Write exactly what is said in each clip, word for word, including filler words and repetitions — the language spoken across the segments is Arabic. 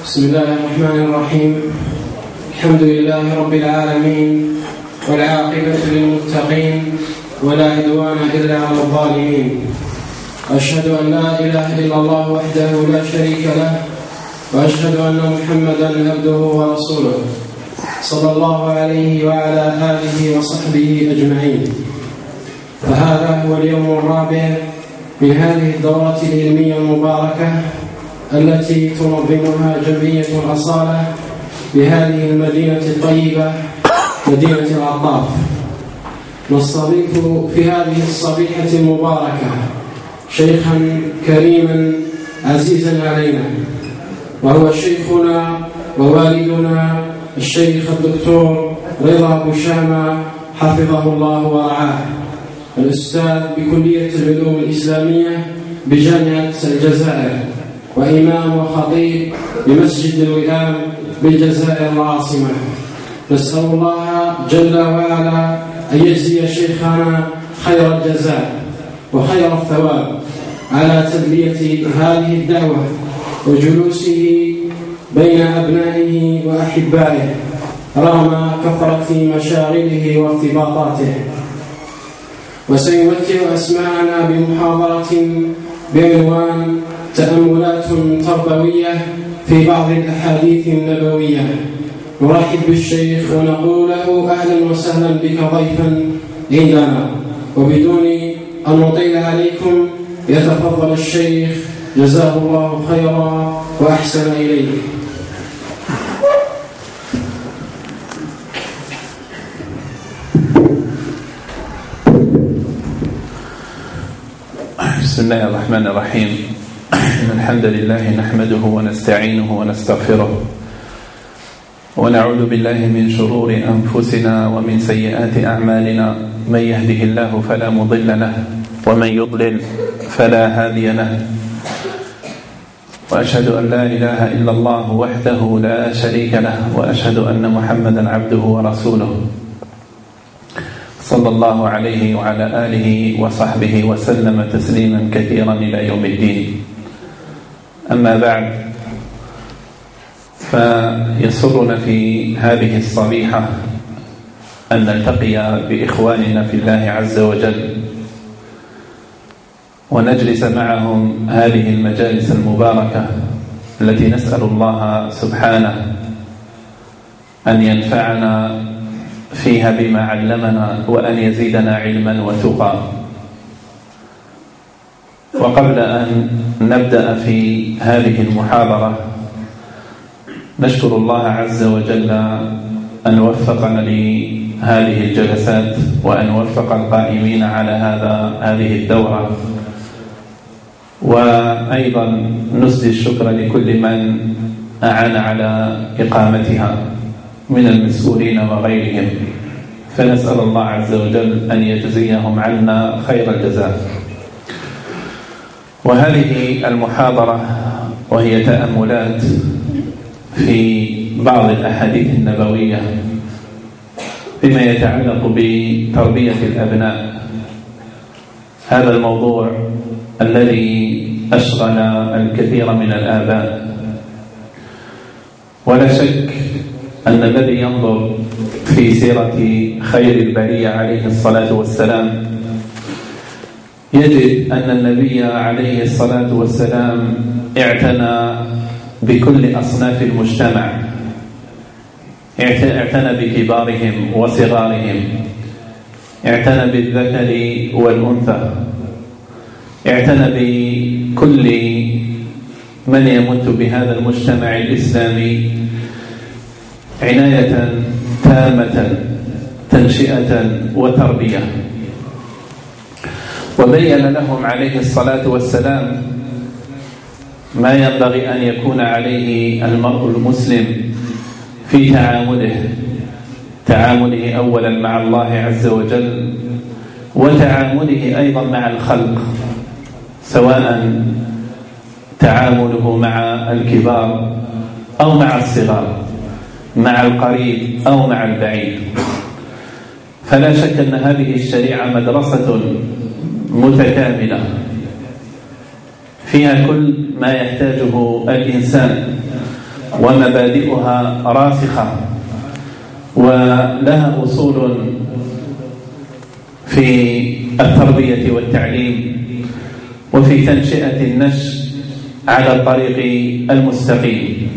بسم الله الرحمن الرحيم. الحمد لله رب العالمين، والعاقبة للمتقين، ولا عدوان إلا على الظالمين. أشهد أن لا إله إلا الله وحده لا شريك له، وأشهد أن محمدا عبده ورسوله صلى الله عليه وعلى آله وصحبه أجمعين. فهذا هو اليوم الرابع من هذه الدورة العلمية المباركة التي تنظمها جمعية الأصالة بهذه المدينة الطيبة مدينة العطاف. نستضيف في هذه الصبيحة المباركة شيخا كريما عزيزا علينا، وهو شيخنا ووالدنا الشيخ الدكتور رضا بوشامة حفظه الله ورعاه، الأستاذ بكلية العلوم الإسلامية بجامعة الجزائر، وإمام وخطيب بمسجد الوئام بالجزائر العاصمة. نسأل الله جل وعلا أن يجزي شيخنا خير الجزاء وخير الثواب على تلبية هذه الدعوة وجلوسه بين أبنائه وأحبائه رغم كثرة مشاغله وارتباطاته. وسيمتع أسماعنا بمحاضرة بعنوان تأملات تربوية في بعض الأحاديث النبوية. نرحب بالشيخ ونقول له أهلا وسهلا بك ضيفا عندنا، وبدون أن نطيل عليكم يتفضل الشيخ جزاه الله خيرا وأحسن إليه. بسم الله الرحمن الرحيم. الحمد لله نحمده ونستعينه ونستغفره، ونعوذ بالله من شرور أنفسنا ومن سيئات أعمالنا. من يهده الله فلا مضل له، ومن يضلل فلا هادي له. وأشهد أن لا إله إلا الله وحده لا شريك له، وأشهد أن محمدا عبده ورسوله صلى الله عليه وعلى آله وصحبه وسلم تسليما كثيرا إلى يوم الدين. أما بعد، فيسرنا في هذه الصبيحة أن نلتقي بإخواننا في الله عز وجل، ونجلس معهم هذه المجالس المباركة التي نسأل الله سبحانه أن ينفعنا فيها بما علمنا، وأن يزيدنا علما وتقى. وقبل أن نبدأ في هذه المحاضرة نشكر الله عز وجل أن وفقنا لهذه الجلسات، وأن وفق القائمين على هذا هذه الدورة. وأيضا نسدي الشكر لكل من أعان على إقامتها من المسؤولين وغيرهم، فنسأل الله عز وجل أن يجزيهم عنا خير الجزاء. وهذه المحاضرة وهي تأملات في بعض الأحاديث النبوية فيما يتعلق بتربية الأبناء. هذا الموضوع الذي أشغل الكثير من الآباء، ولا شك أن الذي ينظر في سيرة خير البرية عليه الصلاة والسلام يجد أن النبي عليه الصلاة والسلام اعتنى بكل أصناف المجتمع، اعتنى بكبارهم وصغارهم، اعتنى بالذكر والأنثى، اعتنى بكل من يمت بهذا المجتمع الإسلامي عناية تامة، تنشئة وتربية. وبين لهم عليه الصلاة والسلام ما ينبغي أن يكون عليه المرء المسلم في تعامله تعامله أولا مع الله عز وجل، وتعامله أيضا مع الخلق، سواء تعامله مع الكبار أو مع الصغار، مع القريب أو مع البعيد. فلا شك أن هذه الشريعة مدرسة متكاملة فيها كل ما يحتاجه الإنسان ومبادئها راسخة ولها أصول في التربية والتعليم وفي تنشئة النشء على الطريق المستقيم،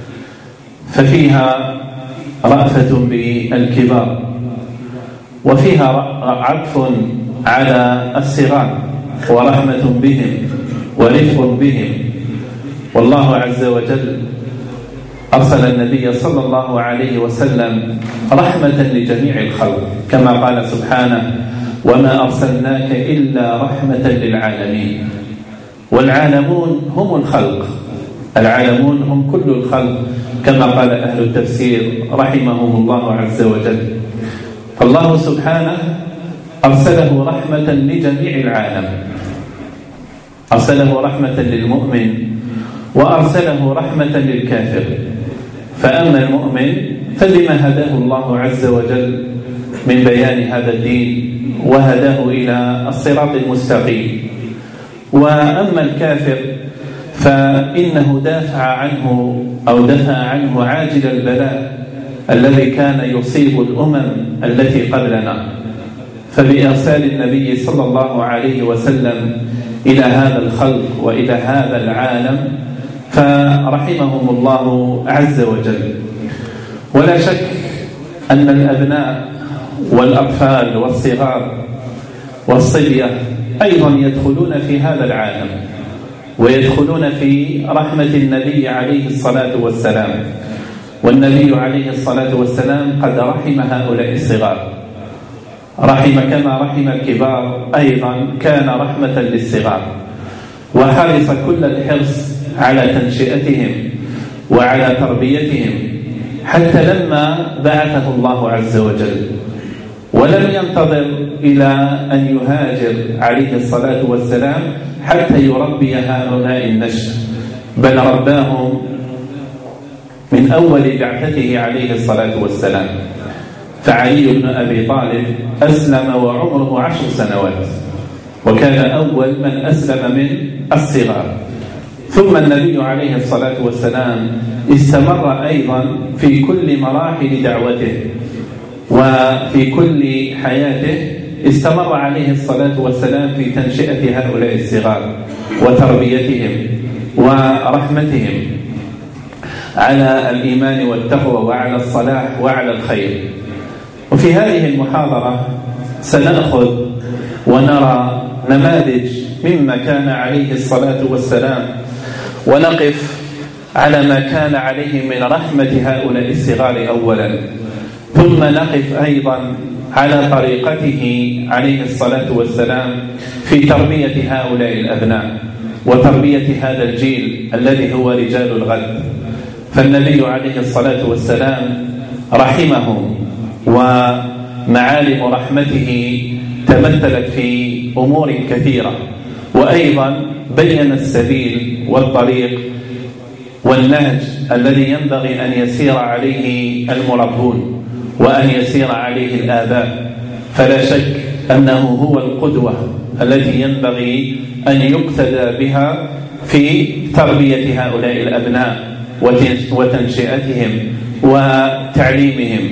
ففيها رأفة بالكبار، وفيها عطف على الصغار ورحمة بهم ورفق بهم. والله عز وجل أرسل النبي صلى الله عليه وسلم رحمة لجميع الخلق، كما قال سبحانه: وما أرسلناك إلا رحمة للعالمين. والعالمون هم الخلق، العالمون هم كل الخلق، كما قال أهل التفسير رحمهم الله عز وجل. فالله سبحانه أرسله رحمة لجميع العالم، أرسله رحمة للمؤمن وأرسله رحمة للكافر. فأما المؤمن فبما هداه الله عز وجل من بيان هذا الدين وهداه إلى الصراط المستقيم، وأما الكافر فإنه دافع عنه أو دفع عنه عاجل البلاء الذي كان يصيب الأمم التي قبلنا. فبإرسال النبي صلى الله عليه وسلم إلى هذا الخلق وإلى هذا العالم فرحمهم الله عز وجل. ولا شك أن الأبناء والأطفال والصغار والصبية أيضا يدخلون في هذا العالم ويدخلون في رحمة النبي عليه الصلاة والسلام. والنبي عليه الصلاة والسلام قد رحم هؤلاء الصغار، رحم كما رحم الكبار، أيضا كان رحمة للصغار، وحرص كل الحرص على تنشئتهم وعلى تربيتهم حتى لما بعثه الله عز وجل، ولم ينتظر إلى أن يهاجر عليه الصلاة والسلام حتى يربي هؤلاء النشء، بل رباهم من أول بعثته عليه الصلاة والسلام. فعلي بن أبي طالب أسلم وعمره عشر سنوات، وكان أول من أسلم من الصغار. ثم النبي عليه الصلاة والسلام استمر أيضا في كل مراحل دعوته وفي كل حياته، استمر عليه الصلاة والسلام في تنشئة هؤلاء الصغار وتربيتهم ورحمتهم على الإيمان والتقوى وعلى الصلاح وعلى الخير. وفي هذه المحاضرة سنأخذ ونرى نماذج مما كان عليه الصلاة والسلام، ونقف على ما كان عليه من رحمة هؤلاء الصغار أولا، ثم نقف أيضا على طريقته عليه الصلاة والسلام في تربية هؤلاء الأبناء وتربية هذا الجيل الذي هو رجال الغد. فالنبي عليه الصلاة والسلام رحمهم، ومعالم رحمته تمثلت في أمور كثيرة، وأيضا بين السبيل والطريق والنهج الذي ينبغي أن يسير عليه المربون وأن يسير عليه الآباء. فلا شك أنه هو القدوة التي ينبغي أن يقتدى بها في تربية هؤلاء الأبناء وتنشئتهم وتعليمهم.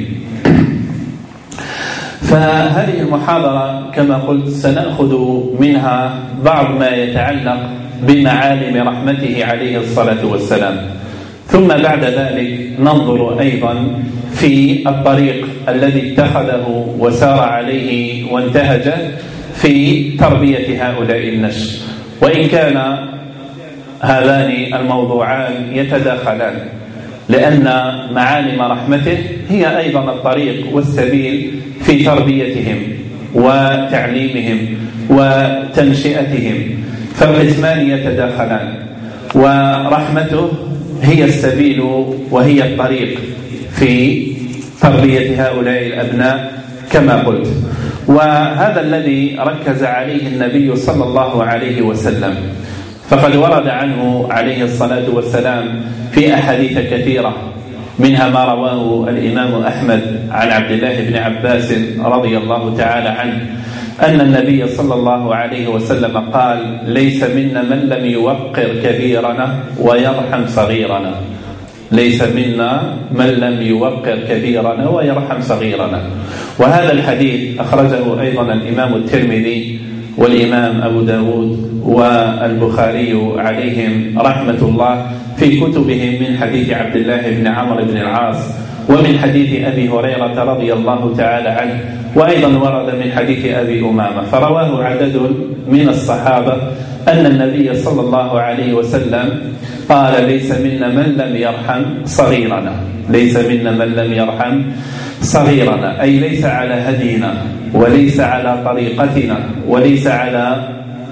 فهذه المحاضرة كما قلت سنأخذ منها بعض ما يتعلق بمعالم رحمته عليه الصلاة والسلام، ثم بعد ذلك ننظر أيضا في الطريق الذي اتخذه وسار عليه وانتهجه في تربية هؤلاء النشء، وإن كان هذان الموضوعان يتداخلان، لأن معالم رحمته هي أيضا الطريق والسبيل في تربيتهم وتعليمهم وتنشئتهم، فالقسمان يتداخلان، ورحمته هي السبيل وهي الطريق في تربية هؤلاء الأبناء كما قلت. وهذا الذي ركز عليه النبي صلى الله عليه وسلم، فقد ورد عنه عليه الصلاة والسلام في أحاديث كثيرة، منها ما رواه الإمام أحمد عن عبد الله بن عباس رضي الله تعالى عنه أن النبي صلى الله عليه وسلم قال: ليس منا من لم يوقر كبيرنا ويرحم صغيرنا. ليس منا من لم يوقر كبيرنا ويرحم صغيرنا. وهذا الحديث أخرجه أيضا الإمام الترمذي والإمام أبو داود والبخاري عليهم رحمة الله في كتبهم من حديث عبد الله بن عمرو بن العاص ومن حديث أبي هريرة رضي الله تعالى عنه، وأيضا ورد من حديث أبي أمامة. فرواه عدد من الصحابة أن النبي صلى الله عليه وسلم قال: ليس منا من لم يرحم صغيرنا، ليس منا من لم يرحم صغيرنا، أي ليس على هدينا وليس على طريقتنا وليس على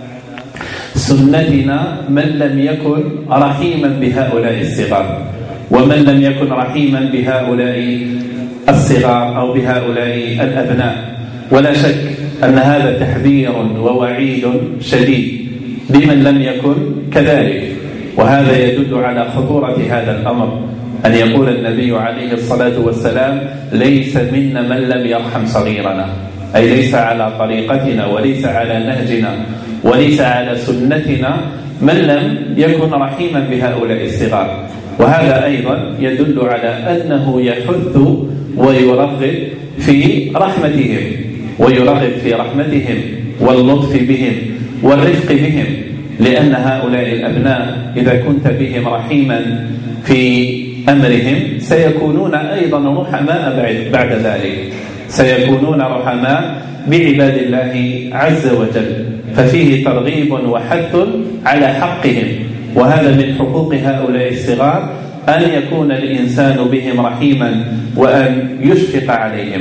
سنتنا من لم يكن رحيما بهؤلاء الصغار. ومن لم يكن رحيما بهؤلاء الصغار أو بهؤلاء الأبناء، ولا شك أن هذا تحذير ووعيد شديد لمن لم يكن كذلك. وهذا يدل على خطورة هذا الأمر، أن يقول النبي عليه الصلاة والسلام: ليس منا من لم يرحم صغيرنا، أي ليس على طريقتنا وليس على نهجنا وليس على سنتنا من لم يكن رحيما بهؤلاء الصغار. وهذا أيضا يدل على أنه يحث ويرغب في رحمتهم ويرغب في رحمتهم واللطف بهم والرفق بهم، لأن هؤلاء الأبناء إذا كنت بهم رحيما في أمرهم سيكونون أيضا رحماء بعد ذلك، سيكونون رحماء بعباد الله عز وجل. ففيه ترغيب وحث على حقهم، وهذا من حقوق هؤلاء الصغار أن يكون الإنسان بهم رحيما وأن يشفق عليهم.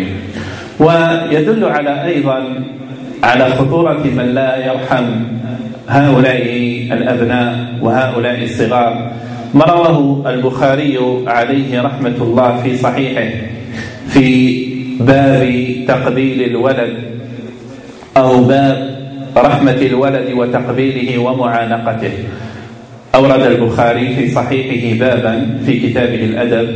ويدل على أيضا على خطورة من لا يرحم هؤلاء الأبناء وهؤلاء الصغار ما رواه البخاري عليه رحمة الله في صحيحه في باب تقبيل الولد أو باب رحمة الولد وتقبيله ومعانقته. أورد البخاري في صحيحه بابا في كتابه الأدب،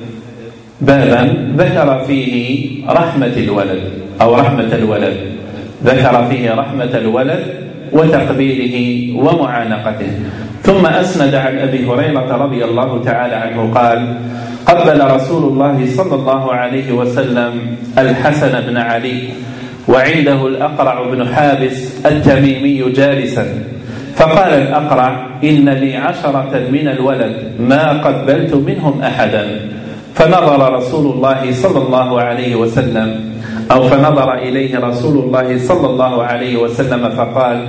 بابا ذكر فيه رحمة الولد أو رحمة الولد، ذكر فيه رحمة الولد وتقبيله ومعانقته. ثم أسند عن أبي هريرة رضي الله تعالى عنه قال: قبل رسول الله صلى الله عليه وسلم الحسن بن علي وعنده الأقرع بن حابس التميمي جالسا، فقال الأقرع: إن لي عشرة من الولد ما قبلت منهم أحدا. فنظر رسول الله صلى الله عليه وسلم أو فنظر إليه رسول الله صلى الله عليه وسلم فقال: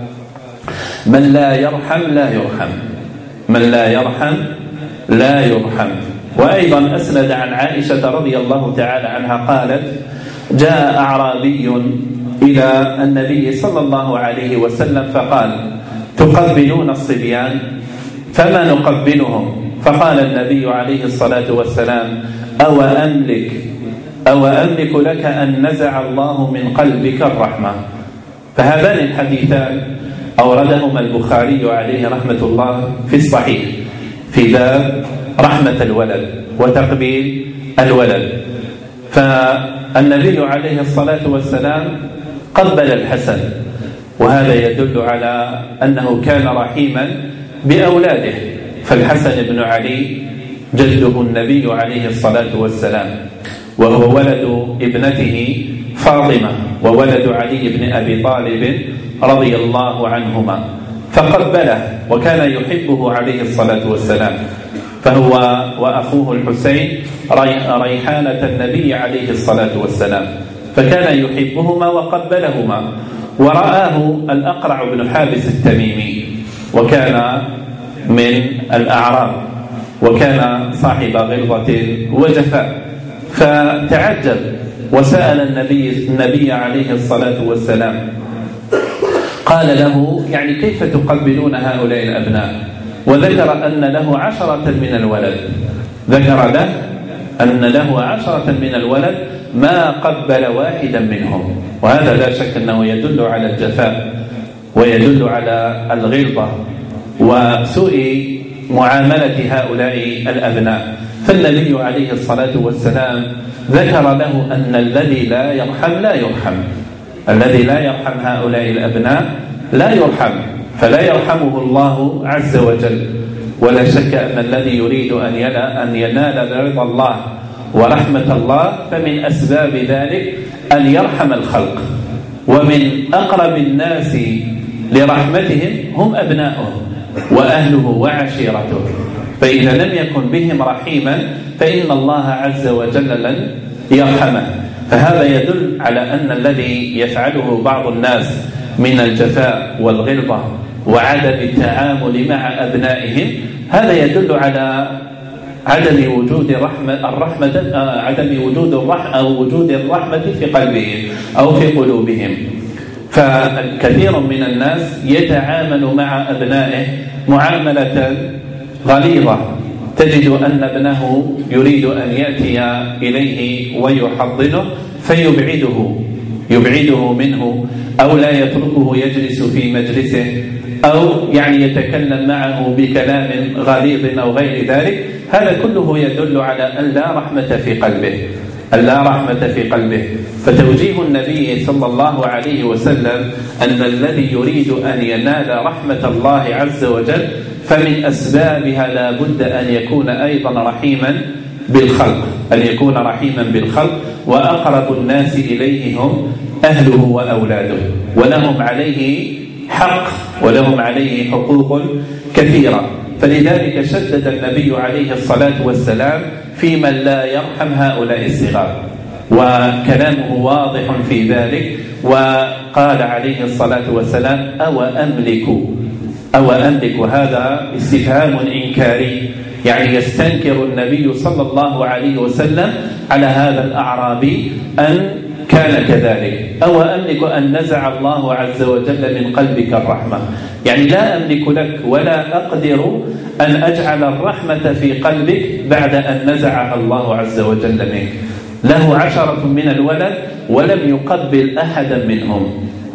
من لا يرحم لا يرحم، من لا يرحم لا يرحم. وأيضا أسند عن عائشة رضي الله تعالى عنها قالت: جاء أعرابي إلى النبي صلى الله عليه وسلم فقال: تقبلون الصبيان؟ فما نقبلهم. فقال النبي عليه الصلاة والسلام: أو أملك أو أملك لك أن نزع الله من قلبك الرحمة. فهذان الحديثان أوردهما البخاري عليه رحمة الله في الصحيح في باب رحمة الولد وتقبيل الولد. فالنبي عليه الصلاة والسلام قبل الحسن، وهذا يدل على أنه كان رحيما بأولاده. فالحسن بن علي جده النبي عليه الصلاة والسلام، وهو ولد ابنته فاطمة وولد علي بن أبي طالب رضي الله عنهما، فقبله وكان يحبه عليه الصلاة والسلام. فهو وأخوه الحسين ريحانة النبي عليه الصلاة والسلام، فكان يحبهما وقبلهما. ورآه الأقرع بن حابس التميمي، وكان من الأعراب وكان صاحب غلظة وجفاء، فتعجب وسأل النبي, النبي عليه الصلاة والسلام، قال له: يعني كيف تقبلون هؤلاء الأبناء؟ وذكر أن له عشرة من الولد، ذكر له أن له عشرة من الولد ما قبل واحدا منهم. وهذا لا شك أنه يدل على الجفاء ويدل على الغلظة وسوء معاملة هؤلاء الأبناء. فالنبي عليه الصلاة والسلام ذكر له أن الذي لا يرحم لا يرحم، الذي لا يرحم هؤلاء الأبناء لا يرحم، فلا يرحمه الله عز وجل. ولا شك أن الذي يريد أن ينال رضا الله ورحمة الله فمن أسباب ذلك أن يرحم الخلق، ومن أقرب الناس لرحمتهم هم أبناؤه وأهله وعشيرته، فإذا لم يكن بهم رحيما فإن الله عز وجل لن يرحمه. فهذا يدل على أن الذي يفعله بعض الناس من الجفاء والغلظة وعدم التعامل مع أبنائهم هذا يدل على عدم وجود الرحمة الرحمة عدم وجود الرحمة أو وجود الرحمة في قلبهم أو في قلوبهم. فكثير من الناس يتعامل مع أبنائه معاملة غليظة، تجد أن ابنه يريد أن يأتي إليه ويحضنه فيبعده يبعده منه، أو لا يتركه يجلس في مجلسه، أو يعني يتكلم معه بكلام غليظ أو غير ذلك. هذا كله يدل على أن لا رحمة في قلبه أن لا رحمة في قلبه. فتوجيه النبي صلى الله عليه وسلم أن الذي يريد أن ينال رحمة الله عز وجل فمن أسبابها لا بد أن يكون أيضا رحيما بالخلق أن يكون رحيما بالخلق وأقرب الناس إليه هم أهله وأولاده، ولهم عليه حق ولهم عليه حقوق كثيرة. فلذلك شدد النبي عليه الصلاة والسلام في من لا يرحم هؤلاء الصغار، وكلامه واضح في ذلك. وقال عليه الصلاة والسلام أو أملك أو أملك هذا استفهام إنكاري، يعني يستنكر النبي صلى الله عليه وسلم على هذا الأعرابي أن كان كذلك. أو أملك أن نزع الله عز وجل من قلبك الرحمة، يعني لا أملك لك ولا أقدر أن أجعل الرحمة في قلبك بعد أن نزعها الله عز وجل منك. له عشرة من الولد ولم يقبل أحدا منهم،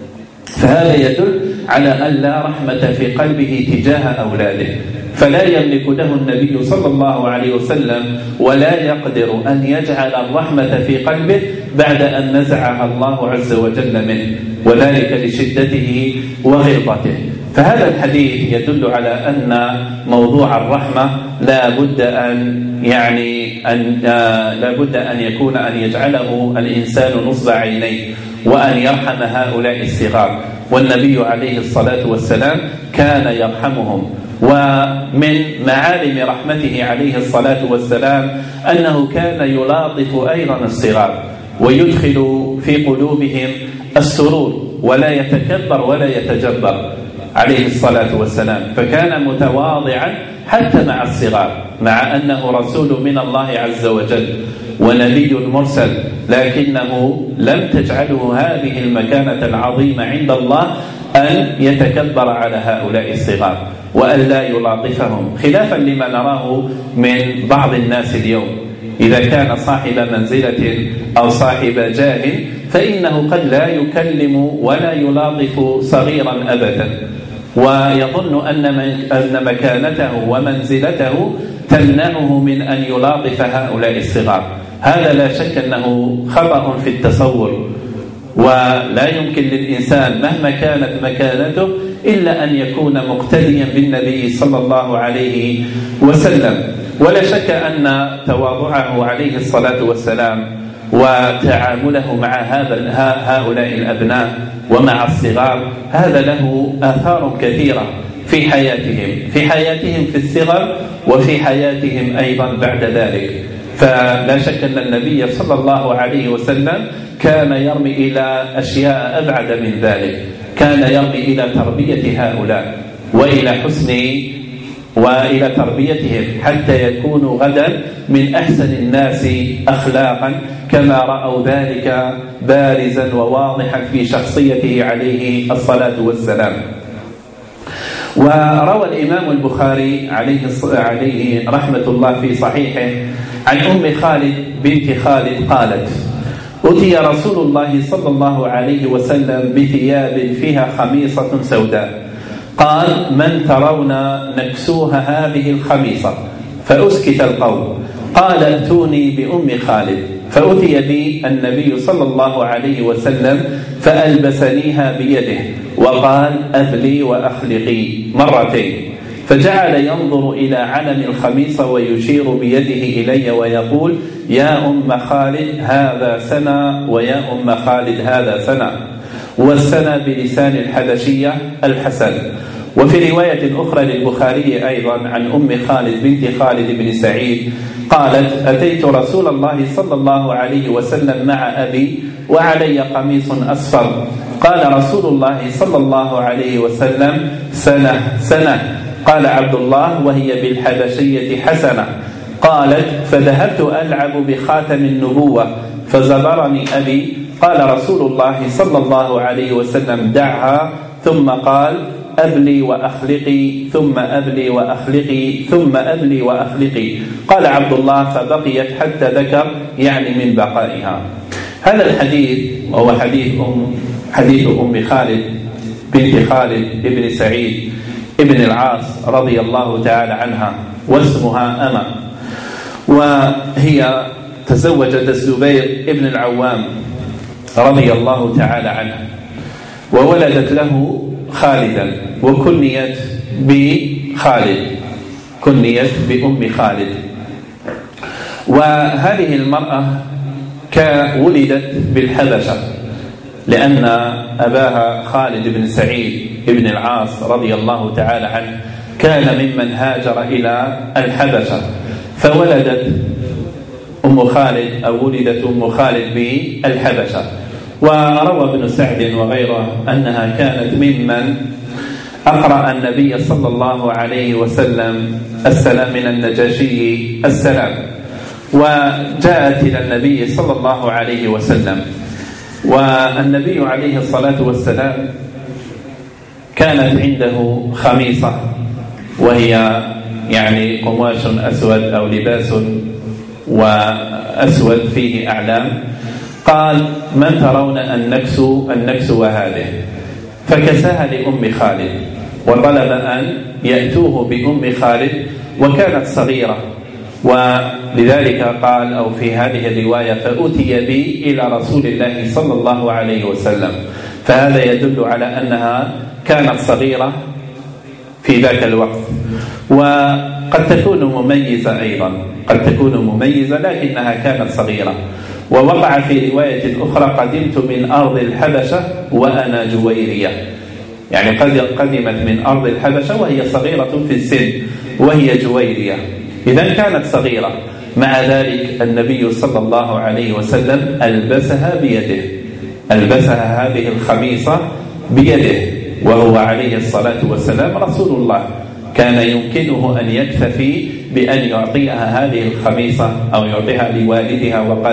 فهذا يدل على أن لا رحمة في قلبه تجاه أولاده، فلا يملك له النبي صلى الله عليه وسلم ولا يقدر أن يجعل الرحمة في قلبه بعد أن نزعها الله عز وجل منه، وذلك لشدته وغلظته. فهذا الحديث يدل على أن موضوع الرحمة لا بد أن يعني أن لا بد أن يكون أن يجعله الإنسان نصب عينيه وأن يرحم هؤلاء الصغار، والنبي عليه الصلاة والسلام كان يرحمهم. ومن معالم رحمته عليه الصلاة والسلام أنه كان يلاطف أيضا الصغار ويدخل في قلوبهم السرور ولا يتكبر ولا يتجبر عليه الصلاة والسلام، فكان متواضعا حتى مع الصغار، مع أنه رسول من الله عز وجل ونبي مرسل، لكنه لم تجعله هذه المكانة العظيمة عند الله أن يتكبر على هؤلاء الصغار وأن لا يلاطفهم، خلافا لما نراه من بعض الناس اليوم. إذا كان صاحب منزلة أو صاحب جاه فإنه قد لا يكلم ولا يلاطف صغيرا أبدا، ويظن أن مكانته ومنزلته تمنعه من أن يلاطف هؤلاء الصغار. هذا لا شك أنه خطأ في التصور، ولا يمكن للإنسان مهما كانت مكانته إلا أن يكون مقتديا بالنبي صلى الله عليه وسلم. ولا شك أن تواضعه عليه الصلاة والسلام وتعامله مع هؤلاء الأبناء ومع الصغار هذا له آثار كثيرة في حياتهم في حياتهم في الصغر وفي حياتهم أيضا بعد ذلك. فلا شك أن النبي صلى الله عليه وسلم كان يرمي إلى أشياء أبعد من ذلك، كان يرمي إلى تربية هؤلاء وإلى حسن وإلى تربيتهم حتى يكونوا غدا من أحسن الناس أخلاقا كما رأوا ذلك بارزا وواضحا في شخصيته عليه الصلاة والسلام. وروى الإمام البخاري عليه عليه رحمة الله في صحيحه عن أم خالد بنت خالد قالت: أتي رسول الله صلى الله عليه وسلم بثياب فيها خميصة سوداء، قال: من ترون نكسوها هذه الخميصة؟ فأسكت القوم. قال: ائتوني بأم خالد. فأتي بي النبي صلى الله عليه وسلم فألبسنيها بيده وقال: أبلي وأخلقي مرتين. فجعل ينظر إلى علم الخميصة ويشير بيده إلي ويقول: يا أم خالد هذا سنة، ويا أم خالد هذا سنة. والسنة بلسان الحبشية الحسن. وفي رواية أخرى للبخاري أيضا عن أم خالد بنت خالد بن سعيد قالت: أتيت رسول الله صلى الله عليه وسلم مع أبي وعلي قميص أصفر، قال رسول الله صلى الله عليه وسلم: سنة سنة. قال عبد الله: وهي بالحبشية حسنة. قالت: فذهبت ألعب بخاتم النبوة فزبرني أبي، قال رسول الله صلى الله عليه وسلم: دعها. ثم قال: أبلي وأخلقي، ثم أبلي وأخلقي، ثم أبلي وأخلقي. قال عبد الله: فبقيت حتى ذكر يعني من بقائها. هذا الحديث وهو حديث أم حديث أم خالد بنت خالد ابن سعيد ابن العاص رضي الله تعالى عنها، واسمها أما، وهي تزوجت الزبير ابن العوام رضي الله تعالى عنه، وولدت له خالدا، وكنيت بخالد، كنيت بأم خالد. وهذه المرأة ولدت بالحبشة، لأن أباها خالد بن سعيد بن العاص رضي الله تعالى عنه كان ممن هاجر إلى الحبشة، فولدت أم خالد أو ولدت أم خالد بالحبشة. وروى ابن سعد وغيره أنها كانت ممن أقرأ النبي صلى الله عليه وسلم السلام من النجاشي السلام، وجاءت إلى النبي صلى الله عليه وسلم، والنبي عليه الصلاة والسلام كانت عنده خميصة، وهي يعني قماش أسود أو لباس وأسود فيه أعلام. قال: من ترون أن نكسو أن نكسو هذه؟ فكساها لأم خالد، وطلب أن يأتوه بأم خالد، وكانت صغيرة، ولذلك قال أو في هذه الرواية: فأتي بي إلى رسول الله صلى الله عليه وسلم. فهذا يدل على أنها كانت صغيرة في ذاك الوقت، وقد تكون مميزة أيضا، قد تكون مميزة لكنها كانت صغيرة. ووقع في رواية أخرى: قدمت من أرض الحبشة وأنا جويرية، يعني قد قدمت من أرض الحبشة وهي صغيرة في السن، وهي جويرية، إذن كانت صغيرة. مع ذلك النبي صلى الله عليه وسلم ألبسها بيده، ألبسها هذه الخميصة بيده، وهو عليه الصلاة والسلام رسول الله، كان يمكنه أن يكتفي بأن يعطيها هذه الخميصة أو يعطيها لوالدها، وقد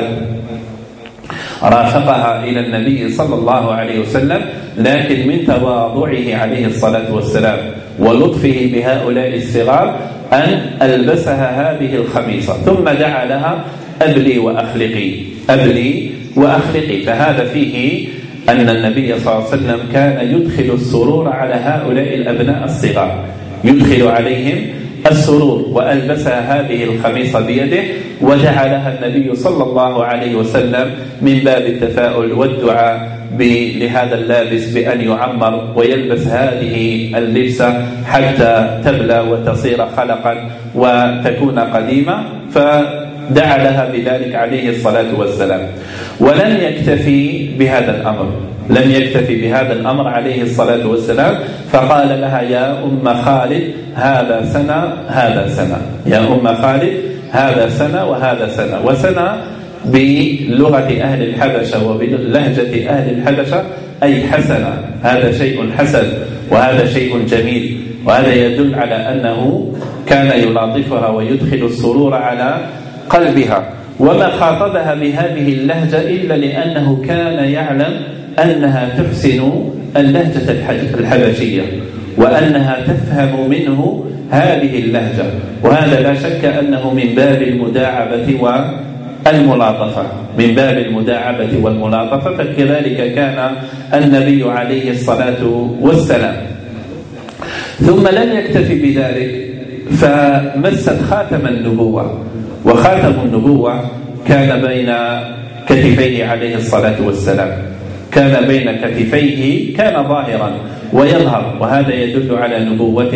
رافقها إلى النبي صلى الله عليه وسلم، لكن من تواضعه عليه الصلاة والسلام ولطفه بهؤلاء الصغار أن ألبسها هذه الخميصة، ثم دعا لها: أبلي وأخلقي، أبلي وأخلقي. فهذا فيه أن النبي صلى الله عليه وسلم كان يدخل السرور على هؤلاء الأبناء الصغار، يدخل عليهم السرور. وألبسها هذه الخميصة بيده، وجعلها النبي صلى الله عليه وسلم من باب التفاؤل والدعاء لهذا اللابس بأن يعمر ويلبس هذه اللبسة حتى تبلى وتصير خلقا وتكون قديمة، فدعا لها بذلك عليه الصلاة والسلام. ولم يكتفي بهذا الأمر، لم يكتفي بهذا الأمر عليه الصلاة والسلام، فقال لها: يا أم خالد هذا سنة هذا سنة، يا أم خالد هذا سنة وهذا سنة. وسنة بلغة أهل الحبشة وبلهجة أهل الحبشة أي حسنة، هذا شيء حسن وهذا شيء جميل، وهذا يدل على أنه كان يلاطفها ويدخل السرور على قلبها. وما خاطبها بهذه اللهجة إلا لأنه كان يعلم أنها تحسن اللهجة الحبشية، وأنها تفهم منه هذه اللهجة، وهذا لا شك أنه من باب المداعبة والملاطفة، من باب المداعبة والملاطفة. فكذلك كان النبي عليه الصلاة والسلام. ثم لم يكتفي بذلك، فمست خاتم النبوة، وخاتم النبوة كان بين كتفيه عليه الصلاة والسلام، كان بين كتفيه، كان ظاهرا ويظهر، وهذا يدل على نبوته.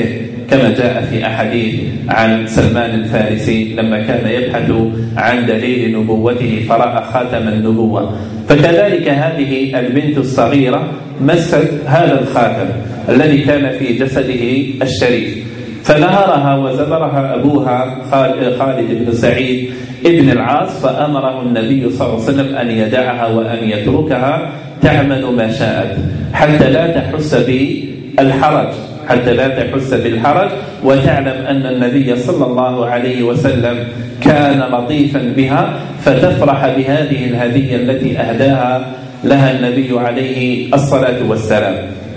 كما جاء في أحاديث عن سلمان الفارسي لما كان يبحث عن دليل نبوته فرأى خاتم النبوة. فكذلك هذه البنت الصغيرة مست هذا الخاتم الذي كان في جسده الشريف، فنهرها وزبرها أبوها خالد بن سعيد ابن العاص، فأمره النبي صلى الله عليه وسلم أن يدعها وأن يتركها تعمل ما شاءت حتى لا تحس بالحرج حتى لا تحس بالحرج وتعلم أن النبي صلى الله عليه وسلم كان لطيفا بها، فتفرح بهذه الهدية التي أهداها لها النبي عليه الصلاة والسلام.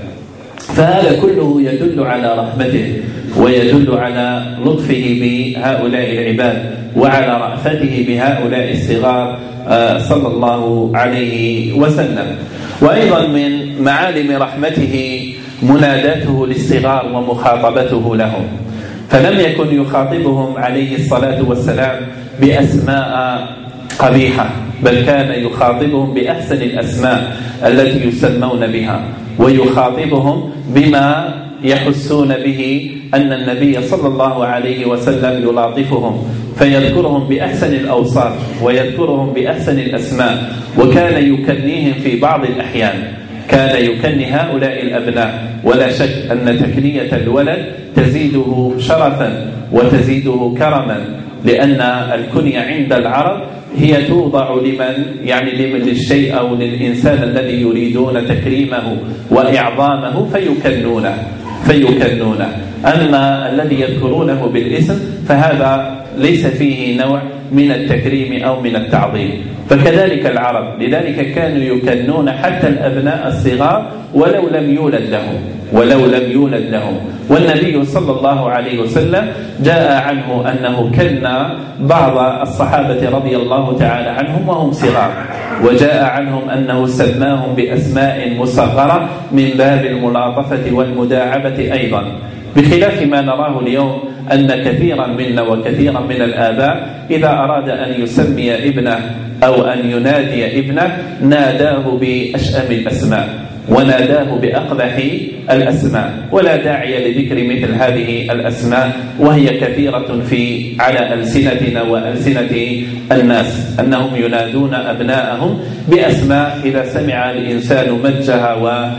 فهذا كله يدل على رحمته ويدل على لطفه بهؤلاء العباد وعلى رأفته بهؤلاء الصغار صلى الله عليه وسلم. وأيضا من معالم رحمته مناداته للصغار ومخاطبته لهم، فلم يكن يخاطبهم عليه الصلاة والسلام بأسماء قبيحة، بل كان يخاطبهم بأحسن الأسماء التي يسمون بها، ويخاطبهم بما يحسون به أن النبي صلى الله عليه وسلم يلاطفهم، فيذكرهم بأحسن الأوصاف ويذكرهم بأحسن الأسماء. وكان يكنيهم في بعض الأحيان، كان يكني هؤلاء الأبناء، ولا شك أن تكنية الولد تزيده شرفا وتزيده كرما، لأن الكنية عند العرب هي توضع لمن يعني للشيء أو للإنسان الذي يريدون تكريمه وإعظامه فيكنونه فيكنونه أما الذي يذكرونه بالاسم فهذا ليس فيه نوع من التكريم أو من التعظيم. فكذلك العرب، لذلك كانوا يكنون حتى الأبناء الصغار ولو لم يولد لهم ولو لم يولد لهم والنبي صلى الله عليه وسلم جاء عنه أنه كن بعض الصحابة رضي الله تعالى عنهم وهم صغار، وجاء عنهم أنه سماهم بأسماء مصغرة من باب الملاطفة والمداعبة أيضا، بخلاف ما نراه اليوم أن كثيرا منا وكثيرا من الآباء إذا أراد أن يسمي ابنه أو أن ينادي ابنه ناداه بأشأم الأسماء وناداه بأقبح الأسماء، ولا داعي لذكر مثل هذه الأسماء وهي كثيرة في على ألسنتنا وألسنة الناس، أنهم ينادون أبناءهم بأسماء إذا سمع الإنسان مجها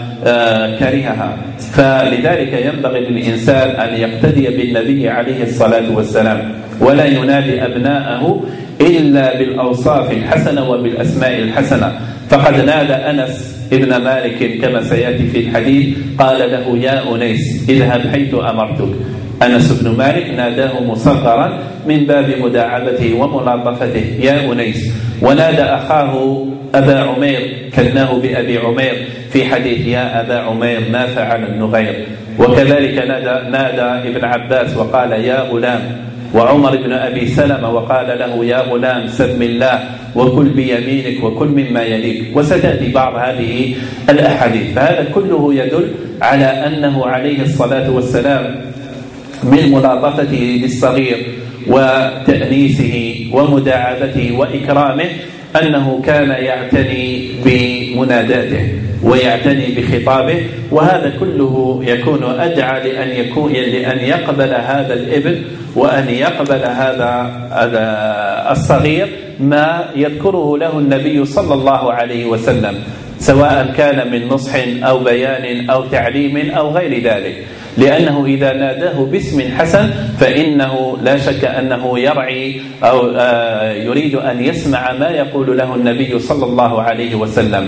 وكرهها. فلذلك ينبغي للإنسان أن يقتدي بالنبي عليه الصلاة والسلام ولا ينادي أبناءه إلا بالأوصاف الحسنة وبالأسماء الحسنة. فقد نادى أنس ابن مالك كما سيأتي في الحديث، قال له يا أنيس اذهب حيث أمرتك. أنس بن مالك ناداه مصغرا من باب مداعبته وملاطفته يا أنيس. ونادى أخاه أبا عمير كناه بأبي عمير في حديث يا أبا عمير ما فعل النغير. وكذلك نادى, نادى ابن عباس وقال يا غلام، وعمر بن أبي سلمة وقال له يا غلام سم الله وكل بيمينك وكل مما يليك. وستأتي بعض هذه الأحاديث. فهذا كله يدل على أنه عليه الصلاة والسلام من ملاطفته للصغير وتأنيسه ومداعبته وإكرامه أنه كان يعتني بمناداته ويعتني بخطابه، وهذا كله يكون أدعى لأن يكون لأن يقبل هذا الابن وأن يقبل هذا الصغير ما يذكره له النبي صلى الله عليه وسلم، سواء كان من نصح أو بيان أو تعليم أو غير ذلك، لأنه إذا ناداه باسم حسن فإنه لا شك أنه يرعي أو يريد أن يسمع ما يقول له النبي صلى الله عليه وسلم.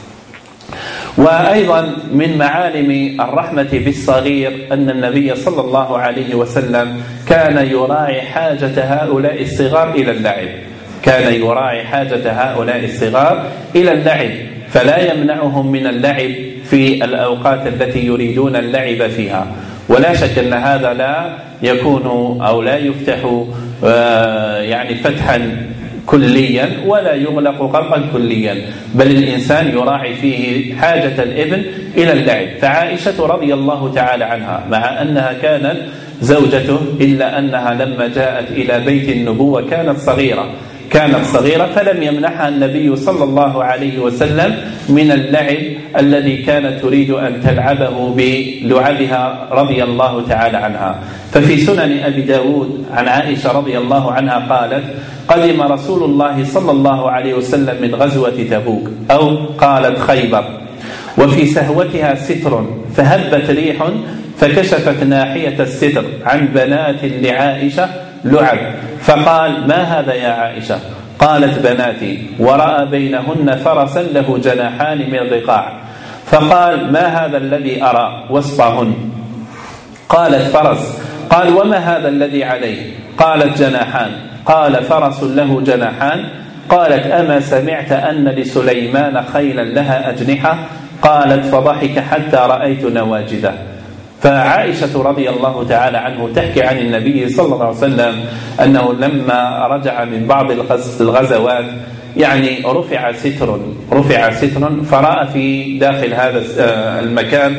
وأيضا من معالم الرحمة بالصغير أن النبي صلى الله عليه وسلم كان يراعي حاجة هؤلاء الصغار إلى اللعب كان يراعي حاجة هؤلاء الصغار إلى اللعب فلا يمنعهم من اللعب في الأوقات التي يريدون اللعب فيها. ولا شك أن هذا لا يكون أو لا يفتح يعني فتحا كليا ولا يغلق غلقا كليا، بل الإنسان يراعي فيه حاجة الابن إلى اللعب. فعائشة رضي الله تعالى عنها مع أنها كانت زوجته إلا أنها لما جاءت إلى بيت النبوة كانت صغيرة، كانت صغيرة، فلم يمنحها النبي صلى الله عليه وسلم من اللعب الذي كانت تريد أن تلعبه بلعبها رضي الله تعالى عنها. ففي سنن أبي داود عن عائشة رضي الله عنها قالت: قدم رسول الله صلى الله عليه وسلم من غزوة تبوك، أو قالت خيبر، وفي سهوتها ستر، فهبت ريح فكشفت ناحية الستر عن بنات لعائشة لعب، فقال: ما هذا يا عائشة؟ قالت: بناتي. ورأى بينهن فرسا له جناحان من رقاع، فقال: ما هذا الذي أرى وسطهن؟ قالت: فرس. قال: وما هذا الذي عليه؟ قالت: جناحان. قال: فرس له جناحان؟ قالت: أما سمعت أن لسليمان خيلا لها أجنحة؟ قالت: فضحك حتى رأيت نواجذه. فعائشة رضي الله تعالى عنه تحكي عن النبي صلى الله عليه وسلم أنه لما رجع من بعض الغزوات يعني رفع ستر رفع ستر فرأى في داخل هذا المكان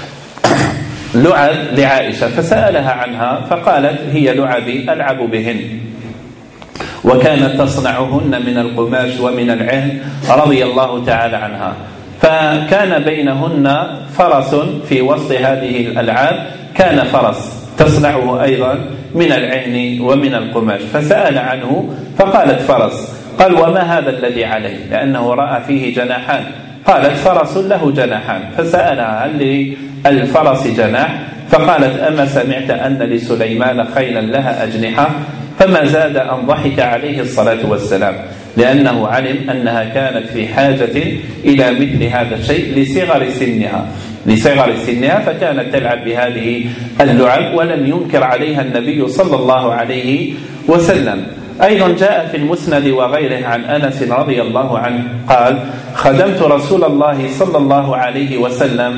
لعب لعائشة، فسألها عنها فقالت: هي لعبي ألعب بهن، وكانت تصنعهن من القماش ومن العهن رضي الله تعالى عنها. فكان بينهن فرس في وسط هذه الألعاب، كان فرس تصنعه أيضا من العهن ومن القماش، فسأل عنه فقالت: فرس. قال: وما هذا الذي عليه؟ لأنه رأى فيه جناحان. قالت: فرس له جناحان. فسألها: هل للفرس جناح؟ فقالت: أما سمعت أن لسليمان خيلا لها أجنحة؟ فما زاد أن ضحك عليه الصلاة والسلام، لأنه علم أنها كانت في حاجة إلى مثل هذا الشيء لصغر سنها لصغر سنها فكانت تلعب بهذه اللعب، ولم ينكر عليها النبي صلى الله عليه وسلم. أيضا جاء في المسند وغيره عن أنس رضي الله عنه قال: خدمت رسول الله صلى الله عليه وسلم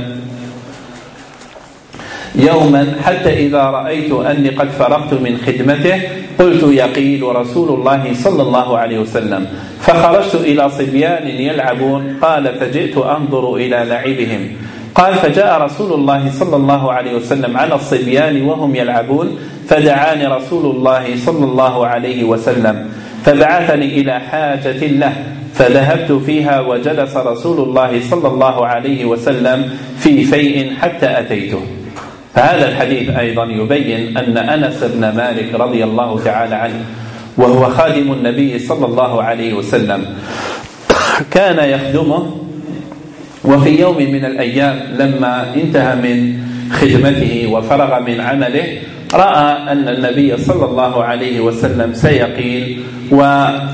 يوما حتى إذا رأيت أني قد فرغت من خدمته قلت: يقيل رسول الله صلى الله عليه وسلم، فخرجت إلى صبيان يلعبون. قال: فجئت أنظر إلى لعبهم. قال: فجاء رسول الله صلى الله عليه وسلم على الصبيان وهم يلعبون، فدعاني رسول الله صلى الله عليه وسلم، فبعثني إلى حاجة له، فذهبت فيها وجلس رسول الله صلى الله عليه وسلم في فيء حتى أتيته. فهذا الحديث أيضا يبين أن أنس بن مالك رضي الله تعالى عنه وهو خادم النبي صلى الله عليه وسلم كان يخدمه، وفي يوم من الأيام لما انتهى من خدمته وفرغ من عمله رأى أن النبي صلى الله عليه وسلم سيقيل وأراد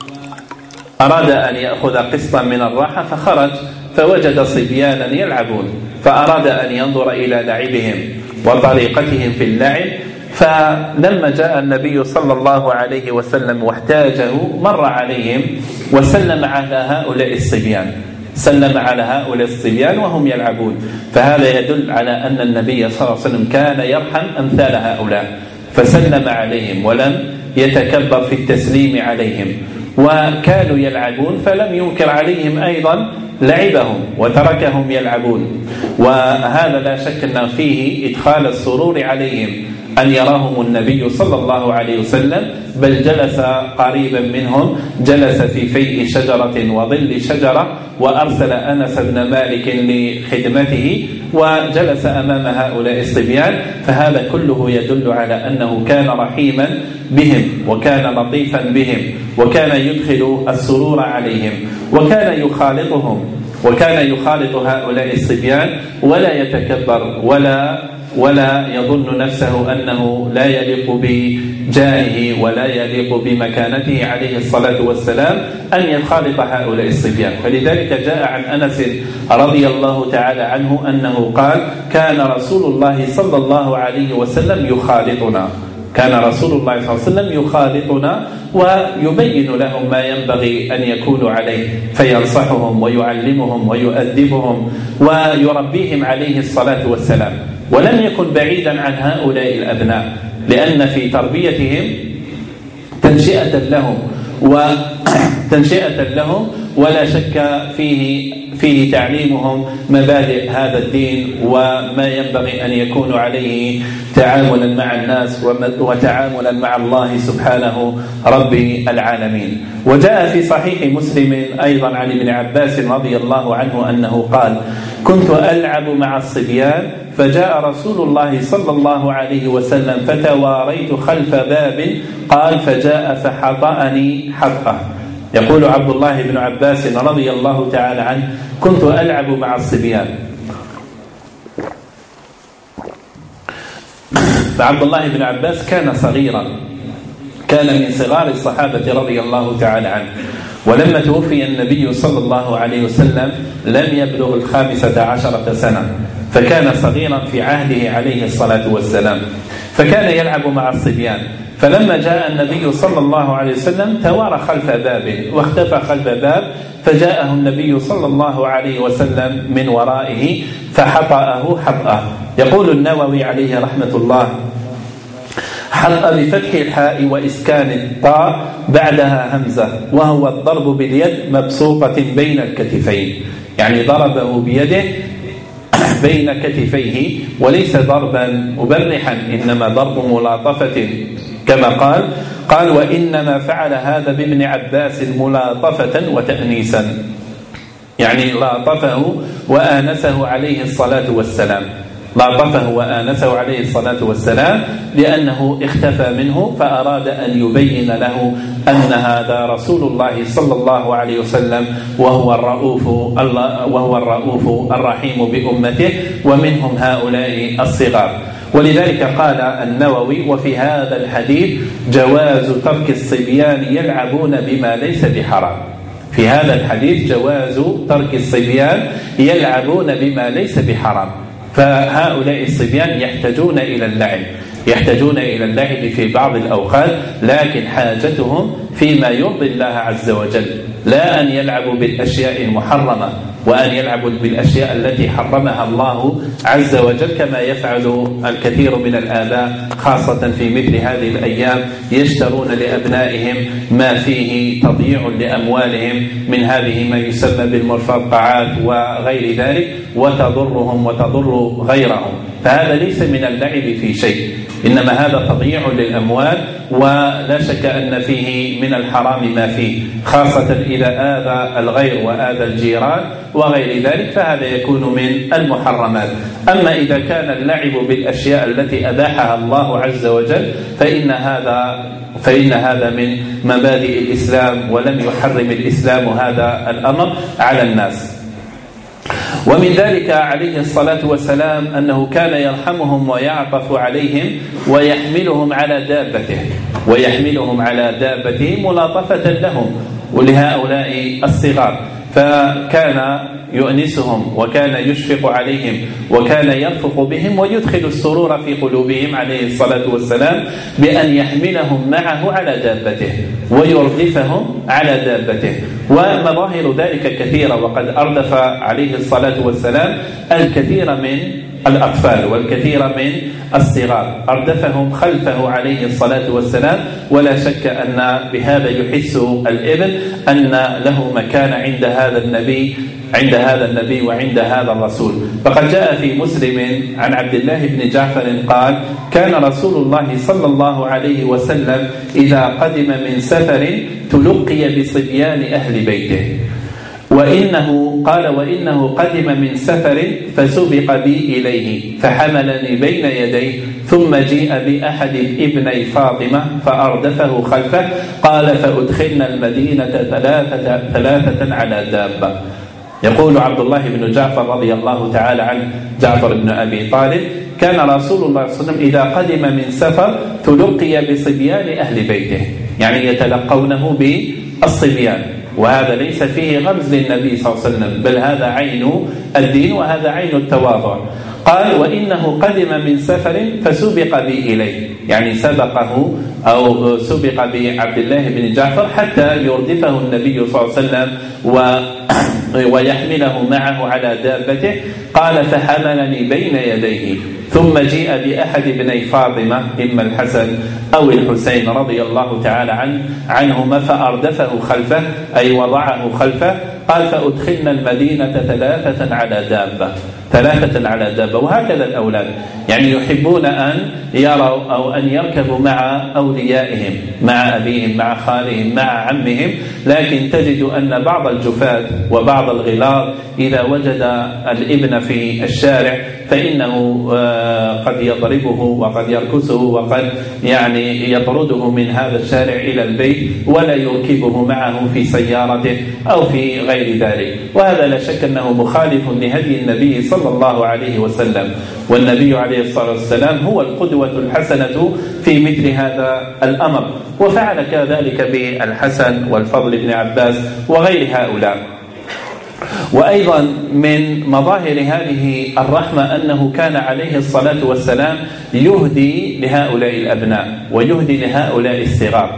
أن يأخذ قسطا من الراحة، فخرج فوجد صبيانا يلعبون، فأراد أن ينظر إلى لعبهم وطريقتهم في اللعب. فلما جاء النبي صلى الله عليه وسلم واحتاجه مر عليهم وسلم على هؤلاء الصبيان سلم على هؤلاء الصبيان وهم يلعبون. فهذا يدل على أن النبي صلى الله عليه وسلم كان يرحم أمثال هؤلاء، فسلم عليهم ولم يتكبر في التسليم عليهم، وكانوا يلعبون فلم ينكر عليهم أيضا لعبهم وتركهم يلعبون. وهذا لا شك أن فيه إدخال السرور عليهم أن يراهم النبي صلى الله عليه وسلم، بل جلس قريبا منهم، جلس في فيء شجرة وظل شجرة، وأرسل أنس بن مالك لخدمته وجلس أمام هؤلاء الصبيان. فهذا كله يدل على أنه كان رحيما بهم وكان لطيفا بهم وكان يدخل السرور عليهم وكان يخالطهم وكان يخالط هؤلاء الصبيان ولا يتكبر ولا ولا يظن نفسه أنه لا يليق بجاهه ولا يليق بمكانته عليه الصلاة والسلام أن يخالط هؤلاء الصبيان. فلذلك جاء عن أنس رضي الله تعالى عنه أنه قال: كان رسول الله صلى الله عليه وسلم يخالطنا كان رسول الله صلى الله عليه وسلم يخالطنا ويبين لهم ما ينبغي أن يكونوا عليه، فينصحهم ويعلمهم ويؤدبهم ويربيهم عليه الصلاة والسلام. ولم يكن بعيدا عن هؤلاء الأبناء، لأن في تربيتهم تنشئة لهم وتنشئة لهم ولا شك فيه فيه تعليمهم مبادئ هذا الدين وما ينبغي أن يكونوا عليه تعاملا مع الناس وتعاملا مع الله سبحانه رب العالمين. وجاء في صحيح مسلم أيضا عن ابن عباس رضي الله عنه أنه قال: كنت ألعب مع الصبيان فجاء رسول الله صلى الله عليه وسلم فتواريت خلف باب، قال: فجاء فحطأني حطأه. يقول عبد الله بن عباس رضي الله تعالى عنه: كنت ألعب مع الصبيان. فعبد الله بن عباس كان صغيرا، كان من صغار الصحابة رضي الله تعالى عنه، ولما توفي النبي صلى الله عليه وسلم لم يبلغ الخامسة عشرة سنة، فكان صغيرا في عهده عليه الصلاة والسلام، فكان يلعب مع الصبيان. فلما جاء النبي صلى الله عليه وسلم توارى خلف باب واختفى خلف باب، فجاءه النبي صلى الله عليه وسلم من ورائه فحطأه حطأه. يقول النووي عليه رحمة الله: حطأ بفتح الحاء وإسكان الطاء بعدها همزة، وهو الضرب باليد مبسوطة بين الكتفين، يعني ضربه بيده بين كتفيه، وليس ضربا مبرحا، إنما ضرب ملاطفة كما قال قال وإنما فعل هذا بابن عباس ملاطفة وتأنيسا، يعني لاطفه وآنسه عليه الصلاة والسلام، لاطفه وآنسه عليه الصلاة والسلام لأنه اختفى منه، فأراد أن يبين له أن هذا رسول الله صلى الله عليه وسلم وهو الرؤوف وهو الرؤوف الرحيم بأمته، ومنهم هؤلاء الصغار. ولذلك قال النووي: وفي هذا الحديث جواز ترك الصبيان يلعبون بما ليس بحرام. في هذا الحديث جواز ترك الصبيان يلعبون بما ليس بحرام، فهؤلاء الصبيان يحتاجون إلى اللعب يحتاجون إلى اللعب في بعض الأوقات، لكن حاجتهم فيما يرضي الله عز وجل، لا أن يلعبوا بالأشياء المحرمة وأن يلعبوا بالأشياء التي حرمها الله عز وجل، كما يفعل الكثير من الآباء خاصة في مثل هذه الأيام، يشترون لأبنائهم ما فيه تضييع لأموالهم من هذه ما يسمى بالمرفقعات وغير ذلك، وتضرهم وتضر غيرهم. فهذا ليس من اللعب في شيء، إنما هذا تضييع للأموال، ولا شك أن فيه من الحرام ما فيه، خاصة إذا آذى الغير وآذى الجيران وغير ذلك، فهذا يكون من المحرمات. أما إذا كان اللعب بالأشياء التي أباحها الله عز وجل فإن هذا فإن هذا من مبادئ الإسلام، ولم يحرم الإسلام هذا الأمر على الناس. ومن ذلك عليه الصلاة والسلام أنه كان يرحمهم ويعطف عليهم ويحملهم على دابته ويحملهم على دابته ملاطفة لهم ولهؤلاء الصغار، فكان يؤنسهم وكان يشفق عليهم وكان يرفق بهم ويدخل السرور في قلوبهم عليه الصلاة والسلام بأن يحملهم معه على دابته ويردفهم على دابته. ومظاهر ذلك كثيرة، وقد أردف عليه الصلاة والسلام الكثير من الأطفال والكثير من الصغار، أردفهم خلفه عليه الصلاة والسلام، ولا شك أن بهذا يحس الابن أن له مكان عند هذا النبي عند هذا النبي وعند هذا الرسول. فقد جاء في مسلم عن عبد الله بن جعفر قال: كان رسول الله صلى الله عليه وسلم إذا قدم من سفر تلقي بصبيان أهل بيته، وإنه قال وإنه قدم من سفر فسبق بي إليه فحملني بين يديه، ثم جيء بأحد ابني فاطمة فأردفه خلفه، قال فأدخلنا المدينة ثلاثة, ثلاثة على دابة. يقول عبد الله بن جعفر رضي الله تعالى عنه جعفر بن أبي طالب: كان رسول الله صلى الله عليه وسلم إذا قدم من سفر تلقي بصبيان أهل بيته، يعني يتلقونه بالصبيان، وهذا ليس فيه غمز للنبي صلى الله عليه وسلم، بل هذا عين الدين وهذا عين التواضع. قال: وإنه قدم من سفر فسبق بي إليه، يعني سبقه أو سبق بعبد الله بن جعفر حتى يردفه النبي صلى الله عليه وسلم و ويحمله معه على دابته. قال: فحملني بين يديه ثم جيء بأحد ابني فاطمة إما الحسن أو الحسين رضي الله تعالى عنه عنهما فأردفه خلفه أي وضعه خلفه، قال فأدخلنا المدينة ثلاثة على دابة ثلاثة على دابة. وهكذا الأولاد يعني يحبون أن يروا أو أن يركبوا مع أوليائهم، مع أبيهم مع خالهم مع عمهم، لكن تجد أن بعض الجفاة وبعض الغلاظ إذا وجد الابن في الشارع فإنه قد يضربه وقد يركسه وقد يعني يطرده من هذا الشارع إلى البيت ولا يركبه معه في سيارته أو في غير ذلك. وهذا لا شك أنه مخالف لهدي النبي صلى الله عليه وسلم، والنبي عليه الصلاة والسلام هو القدوة الحسنة في مثل هذا الأمر، وفعل كذلك بالحسن والفضل بن عباس وغير هؤلاء. وأيضا من مظاهر هذه الرحمة أنه كان عليه الصلاة والسلام يهدي لهؤلاء الأبناء ويهدي لهؤلاء الصغار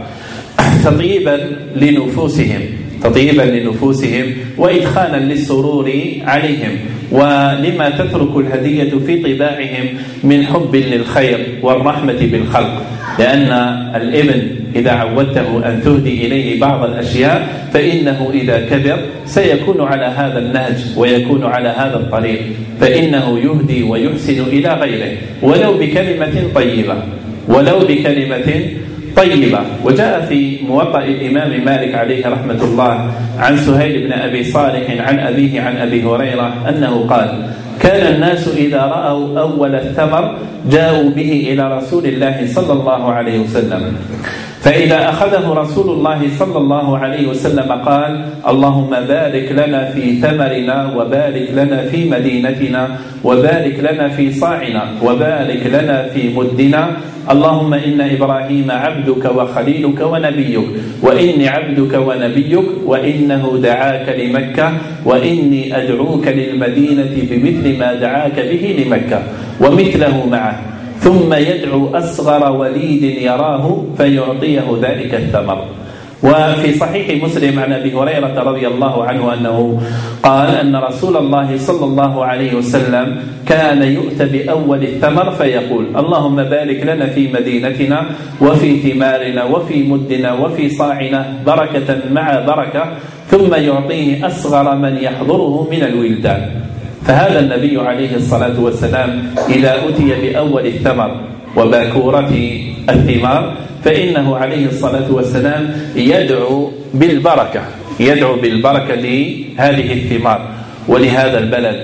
تطيبا لنفوسهم تطيبا لنفوسهم وإدخالا للسرور عليهم، ولما تترك الهدية في طباعهم من حب للخير والرحمة بالخلق، لأن الابن إذا عودته أن تهدي إليه بعض الأشياء فإنه إذا كبر سيكون على هذا النهج ويكون على هذا الطريق، فإنه يهدي ويحسن إلى غيره ولو بكلمة طيبة ولو بكلمة طيبة. وجاء في موطأ الإمام مالك عليه رحمة الله عن سهيل بن أبي صالح عن أبيه عن أبي هريرة أنه قال: كان الناس إذا رأوا أول الثمر جاءوا به إلى رسول الله صلى الله عليه وسلم، فإذا أخذه رسول الله صلى الله عليه وسلم قال: اللهم بارك لنا في ثمرنا وبارك لنا في مدينتنا وبارك لنا في صاعنا وبارك لنا في مدنا، اللهم إن إبراهيم عبدك وخليلك ونبيك وإني عبدك ونبيك وإنه دعاك لمكة وإني أدعوك للمدينة بمثل ما دعاك به لمكة ومثله معه، ثم يدعو أصغر وليد يراه فيعطيه ذلك الثمر. وفي صحيح مسلم عن أبي هريرة رضي الله عنه أنه قال أن رسول الله صلى الله عليه وسلم كان يؤتى بأول الثمر فيقول: اللهم بارك لنا في مدينتنا وفي ثمارنا وفي مدنا وفي صاعنا بركة مع بركة، ثم يعطيه أصغر من يحضره من الولدان. فهذا النبي عليه الصلاة والسلام إذا أتي بأول الثمر وباكورة الثمار فإنه عليه الصلاة والسلام يدعو بالبركة يدعو بالبركة لهذه الثمار ولهذا البلد،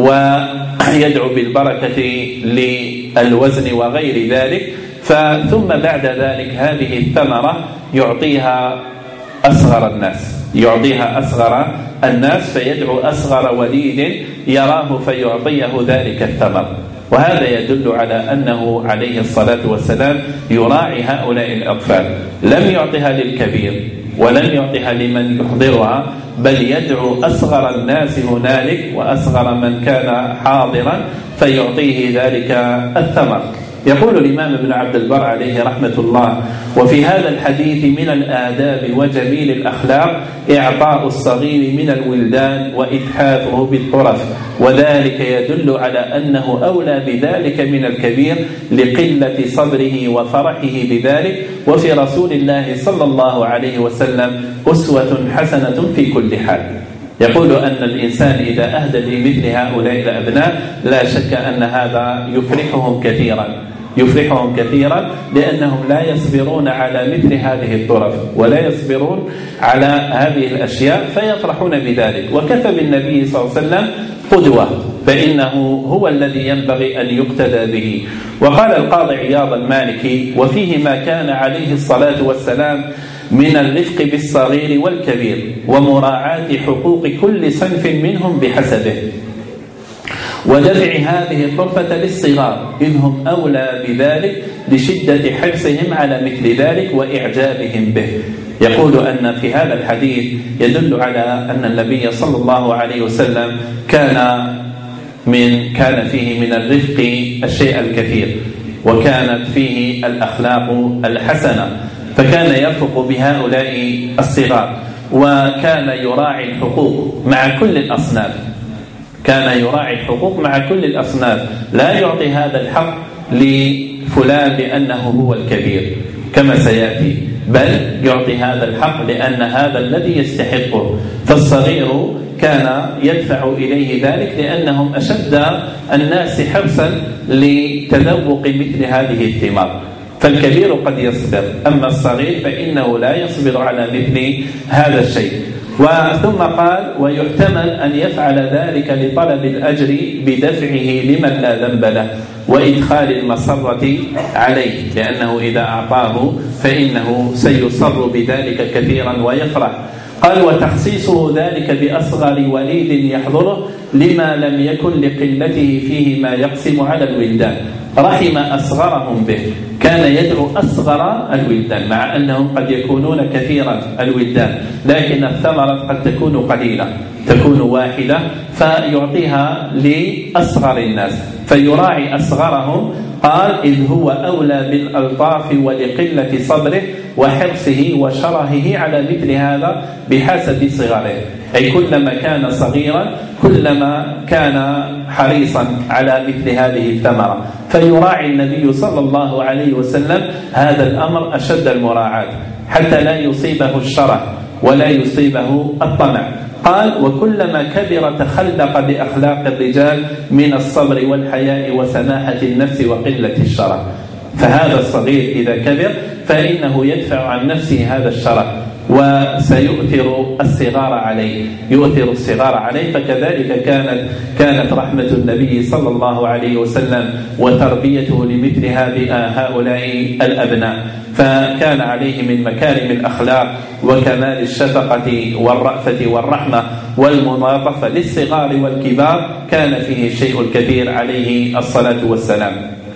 ويدعو بالبركة للوزن وغير ذلك. ثم بعد ذلك هذه الثمرة يعطيها أصغر الناس يعطيها أصغر الناس فيدعو أصغر وليد يراه فيعطيه ذلك الثمر. وهذا يدل على أنه عليه الصلاة والسلام يراعي هؤلاء الأطفال، لم يعطها للكبير ولم يعطها لمن يحضرها، بل يدعو أصغر الناس هنالك وأصغر من كان حاضرا فيعطيه ذلك الثمر. يقول الإمام ابن عبد البر عليه رحمة الله: وفي هذا الحديث من الآداب وجميل الأخلاق إعطاء الصغير من الولدان وإتحافه بالطرف، وذلك يدل على أنه أولى بذلك من الكبير لقلة صبره وفرحه بذلك. وفي رسول الله صلى الله عليه وسلم أسوة حسنة في كل حال. يقول أن الإنسان إذا أهدى لمثل هؤلاء الأبناء لا شك أن هذا يفرحهم كثيرا يفرحهم كثيرا لأنهم لا يصبرون على مثل هذه الطرف ولا يصبرون على هذه الأشياء فيفرحون بذلك. وكفى بالنبي صلى الله عليه وسلم قدوة، فإنه هو الذي ينبغي أن يقتدى به. وقال القاضي عياض المالكي: وفيه ما كان عليه الصلاة والسلام من الرفق بالصغير والكبير ومراعاة حقوق كل صنف منهم بحسبه، ودفع هذه الطرفة للصغار إذ هم أولى بذلك لشدة حرصهم على مثل ذلك وإعجابهم به. يقول أن في هذا الحديث يدل على أن النبي صلى الله عليه وسلم كان من كان فيه من الرفق الشيء الكثير، وكانت فيه الأخلاق الحسنة، فكان يرفق بهؤلاء الصغار، وكان يراعي الحقوق مع كل الأصناف، كان يراعي الحقوق مع كل الأصناف، لا يعطي هذا الحق لفلان لأنه هو الكبير كما سيأتي، بل يعطي هذا الحق لأن هذا الذي يستحقه. فالصغير كان يدفع إليه ذلك لأنهم أشد الناس حرصا لتذوق مثل هذه الثمار. فالكبير قد يصبر، أما الصغير فإنه لا يصبر على مثل هذا الشيء. وثم قال: ويحتمل أن يفعل ذلك لطلب الأجر بدفعه لمن لا ذنب له وإدخال المسرة عليه، لأنه إذا أعطاه فإنه سيصر بذلك كثيرا ويفرح. قال: وتخصيصه ذلك بأصغر وليد يحضره لما لم يكن لقلته فيه ما يقسم على الولدان، رحم أصغرهم به، كان يدعو أصغر الولدان مع أنهم قد يكونون كثيرا الولدان، لكن الثمرة قد تكون قليلة، تكون واحدة، فيعطيها لأصغر الناس فيراعي أصغرهم. قال: إذ هو أولى بالألطاف ولقلة صبره وحرصه وشرهه على مثل هذا بحسب صغره، أي كلما كان صغيرا كلما كان حريصا على مثل هذه الثمرة، فيراعي النبي صلى الله عليه وسلم هذا الأمر أشد المراعاة حتى لا يصيبه الشره ولا يصيبه الطمع. قال: وكلما كبر تخلق بأخلاق الرجال من الصبر والحياء وسماحة النفس وقلة الشره. فهذا الصغير إذا كبر فإنه يدفع عن نفسه هذا الشره وسيؤثر الصغار عليه، يؤثر الصغار عليه. فكذلك كانت كانت رحمة النبي صلى الله عليه وسلم وتربيته لمثل هؤلاء الأبناء، فكان عليه من مكارم الأخلاق وكمال الشفقة والرأفة والرحمة والملاطفة للصغار والكبار، كان فيه الشيء الكثير عليه الصلاة والسلام.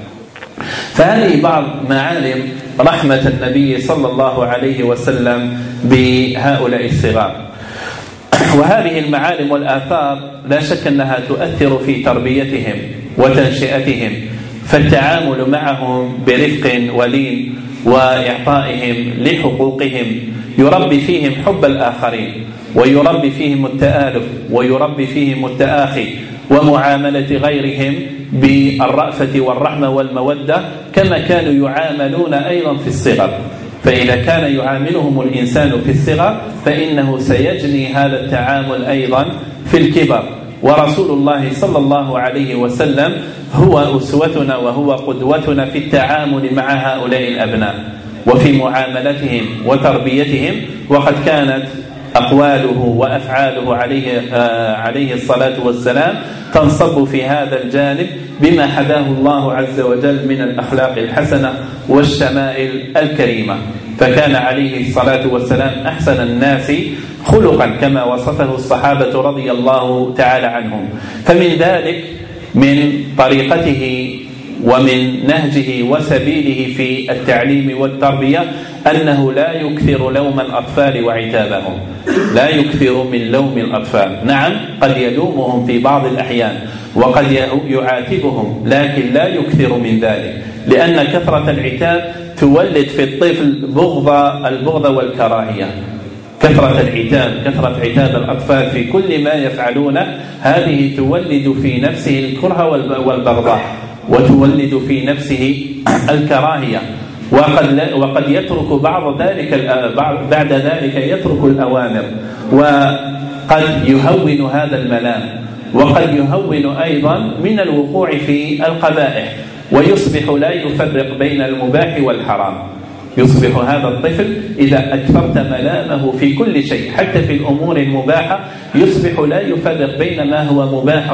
فهذه بعض معالم رحمة النبي صلى الله عليه وسلم بهؤلاء الصغار. وهذه المعالم والآثار لا شك أنها تؤثر في تربيتهم وتنشئتهم، فالتعامل معهم برفق ولين وإعطائهم لحقوقهم يربي فيهم حب الآخرين، ويربي فيهم التآلف، ويربي فيهم التآخي، ومعاملة غيرهم بالرأفة والرحمة والمودة كما كانوا يعاملون أيضا في الصغر. فإذا كان يعاملهم الإنسان في الصغر فإنه سيجني هذا التعامل أيضا في الكبر. ورسول الله صلى الله عليه وسلم هو أسوتنا وهو قدوتنا في التعامل مع هؤلاء الأبناء وفي معاملتهم وتربيتهم، وقد كانت أقواله وأفعاله عليه, آه عليه الصلاة والسلام تنصب في هذا الجانب بما حداه الله عز وجل من الأخلاق الحسنة والشمائل الكريمة. فكان عليه الصلاة والسلام أحسن الناس خلقا كما وصفه الصحابة رضي الله تعالى عنهم. فمن ذلك من طريقته ومن نهجه وسبيله في التعليم والتربية أنه لا يكثر لوم الأطفال وعتابهم، لا يكثر من لوم الأطفال. نعم قد يلومهم في بعض الأحيان وقد يعاتبهم، لكن لا يكثر من ذلك، لأن كثرة العتاب تولد في الطفل بغض البغض والكراهية. كثرة العتاب كثرة عتاب الأطفال في كل ما يفعلونه هذه تولد في نفسه الكره والبغضاء، وتولد في نفسه الكراهية، وقد وقد يترك بعض ذلك بعد ذلك يترك الأوامر، وقد يهون هذا الملام، وقد يهون أيضا من الوقوع في القبائح، ويصبح لا يفرق بين المباح والحرام. يصبح هذا الطفل إذا أكثرت ملامه في كل شيء حتى في الأمور المباحة يصبح لا يفرق بين ما هو مباح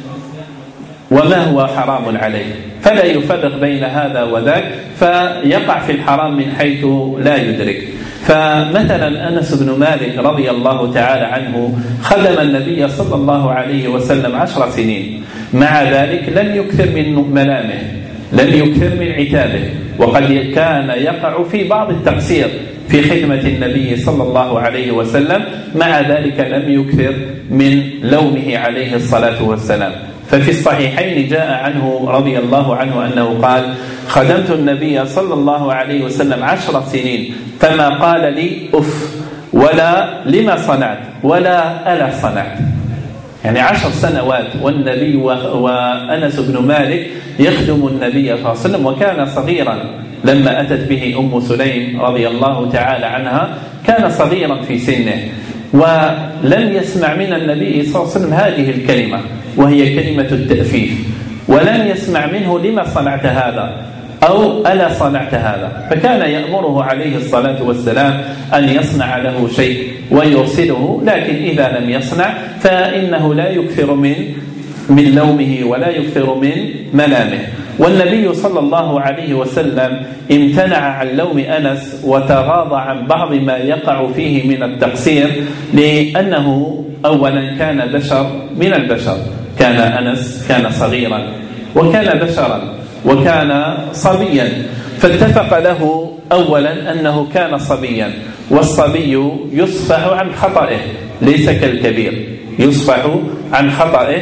وما هو حرام عليه، فلا يفرق بين هذا وذاك، فيقع في الحرام من حيث لا يدرك. فمثلا أنس بن مالك رضي الله تعالى عنه خدم النبي صلى الله عليه وسلم عشر سنين، مع ذلك لم يكثر من ملامه، لم يكثر من عتابه، وقد كان يقع في بعض التقصير في خدمة النبي صلى الله عليه وسلم، مع ذلك لم يكثر من لومه عليه الصلاة والسلام. ففي الصحيحين جاء عنه رضي الله عنه أنه قال: خدمت النبي صلى الله عليه وسلم عشر سنين فما قال لي أف ولا لما صنعت ولا ألا صنعت. يعني عشر سنوات والنبي وأنس بن مالك يخدم النبي صلى الله عليه وسلم، وكان صغيرا لما أتت به أم سليم رضي الله تعالى عنها، كان صغيرا في سنه، ولم يسمع من النبي صلى الله عليه وسلم هذه الكلمة وهي كلمة التأفيف، ولم يسمع منه لما صنعت هذا أو ألا صنعت هذا، فكان يأمره عليه الصلاة والسلام أن يصنع له شيء ويرسله، لكن إذا لم يصنع فإنه لا يكثر من من لومه ولا يكثر من ملامه. والنبي صلى الله عليه وسلم امتنع عن لوم أنس وتغاضى عن بعض ما يقع فيه من التقصير، لأنه أولا كان بشر من البشر، كان أنس كان صغيرا وكان بشرا وكان صبيا، فاتفق له أولا أنه كان صبيا، والصبي يصفح عن خطئه ليس كالكبير، يصفح عن خطئه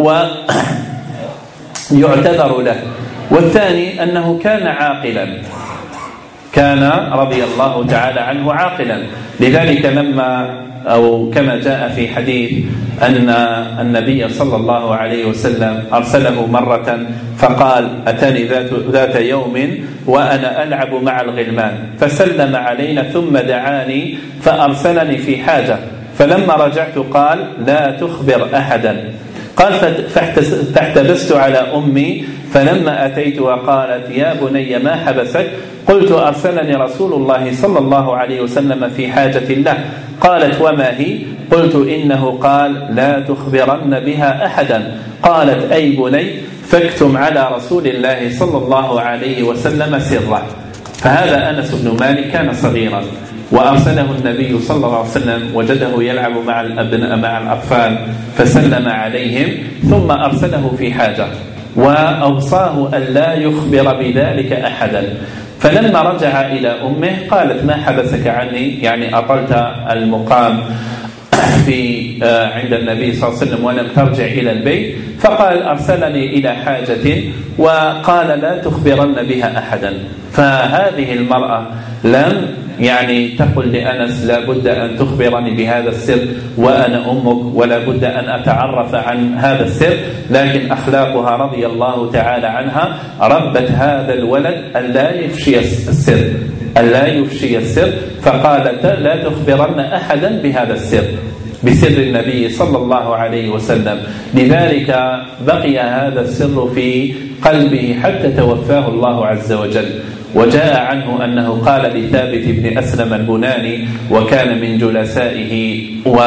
ويعتذر له. والثاني أنه كان عاقلا، كان رضي الله تعالى عنه عاقلا، لذلك لما أو كما جاء في حديث أن النبي صلى الله عليه وسلم أرسله مرة فقال أتاني ذات, ذات يوم وأنا ألعب مع الغلمان فسلم علينا ثم دعاني فأرسلني في حاجة، فلما رجعت قال لا تخبر أحدا، قال فاحتبست على أمي، فلما أتيتها قالت يا بني ما حبسك؟ قلت أرسلني رسول الله صلى الله عليه وسلم في حاجة له. قالت وما هي؟ قلت إنه قال لا تخبرن بها أحدا. قالت أي بني فاكتم على رسول الله صلى الله عليه وسلم سره. فهذا أنس بن مالك كان صغيرا وأرسله النبي صلى الله عليه وسلم، وجده يلعب مع الأبناء مع الأطفال فسلم عليهم ثم أرسله في حاجة، وأوصاه أن لا يخبر بذلك أحدا. فلما رجع إلى أمه قالت ما حبسك عني؟ يعني أطلت المقام في عند النبي صلى الله عليه وسلم ولم ترجع إلى البيت؟ فقال أرسلني إلى حاجة وقال لا تخبرن بها أحدا. فهذه المرأة لم يعني تقل لأنس لا بد أن تخبرني بهذا السر وأنا أمك، ولا بد أن أتعرف عن هذا السر، لكن أخلاقها رضي الله تعالى عنها ربت هذا الولد أن لا يفشي السر أن لا يفشي السر فقالت لا تخبرن أحدا بهذا السر، بسر النبي صلى الله عليه وسلم. لذلك بقي هذا السر في قلبه حتى توفاه الله عز وجل. وجاء عنه أنه قال لثابت بن أسلم البناني وكان من جلسائه و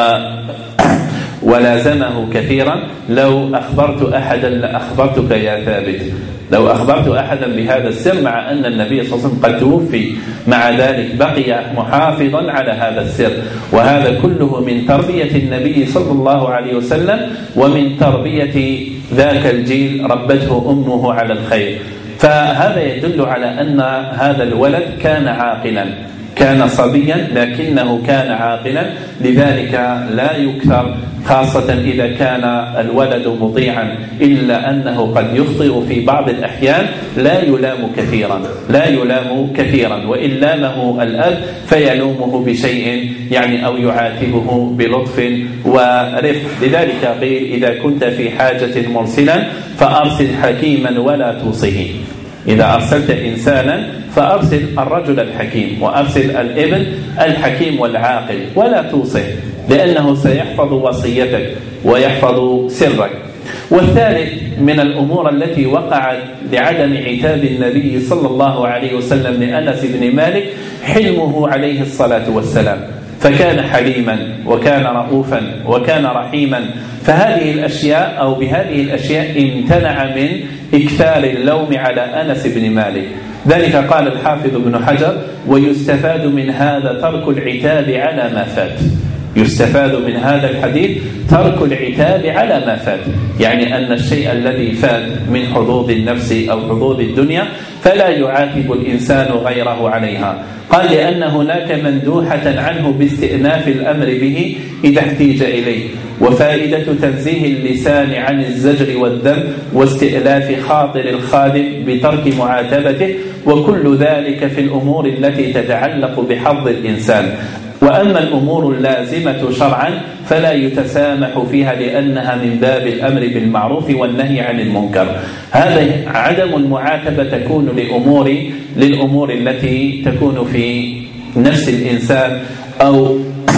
ولازمه كثيرا لو أخبرت أحدا لأخبرتك يا ثابت، لو أخبرت أحدا بهذا السر، مع أن النبي صلى الله عليه وسلم قد توفي، مع ذلك بقي محافظا على هذا السر. وهذا كله من تربية النبي صلى الله عليه وسلم ومن تربية ذاك الجيل ربته أمه على الخير. فهذا يدل على أن هذا الولد كان عاقلا، كان صبيا لكنه كان عاقلا، لذلك لا يكثر، خاصة إذا كان الولد مطيعا، إلا أنه قد يخطئ في بعض الأحيان، لا يلام كثيرا لا يلام كثيرا وإن لامه الأب فيلومه بشيء يعني أو يعاتبه بلطف ورفق. لذلك قيل إذا كنت في حاجة مرسلا فأرسل حكيما ولا توصه. إذا أرسلت إنسانا فأرسل الرجل الحكيم، وأرسل الابن الحكيم والعاقل، ولا توصه، لأنه سيحفظ وصيتك ويحفظ سرك. والثالث من الأمور التي وقعت لعدم عتاب النبي صلى الله عليه وسلم لأنس بن مالك حلمه عليه الصلاة والسلام، فكان حليما وكان رؤوفا وكان رحيما. فهذه الأشياء أو بهذه الأشياء امتنع من إكثار اللوم على أنس بن مالك. ذلك قال الحافظ ابن حجر ويستفاد من هذا ترك العتاب على ما فات. يستفاد من هذا الحديث ترك العتاب على ما فات، يعني أن الشيء الذي فات من حظوظ النفس أو حظوظ الدنيا فلا يعاتب الإنسان غيره عليها. قال لأن هناك مندوحة عنه باستئناف الأمر به إذا احتيج إليه، وفائدة تنزيه اللسان عن الزجر والذم واستئلاف خاطر الخادم بترك معاتبته، وكل ذلك في الأمور التي تتعلق بحظ الإنسان. وأما الأمور اللازمة شرعا فلا يتسامح فيها لأنها من باب الأمر بالمعروف والنهي عن المنكر. هذا عدم المعاتبة تكون لأمور للأمور التي تكون في نفس الإنسان أو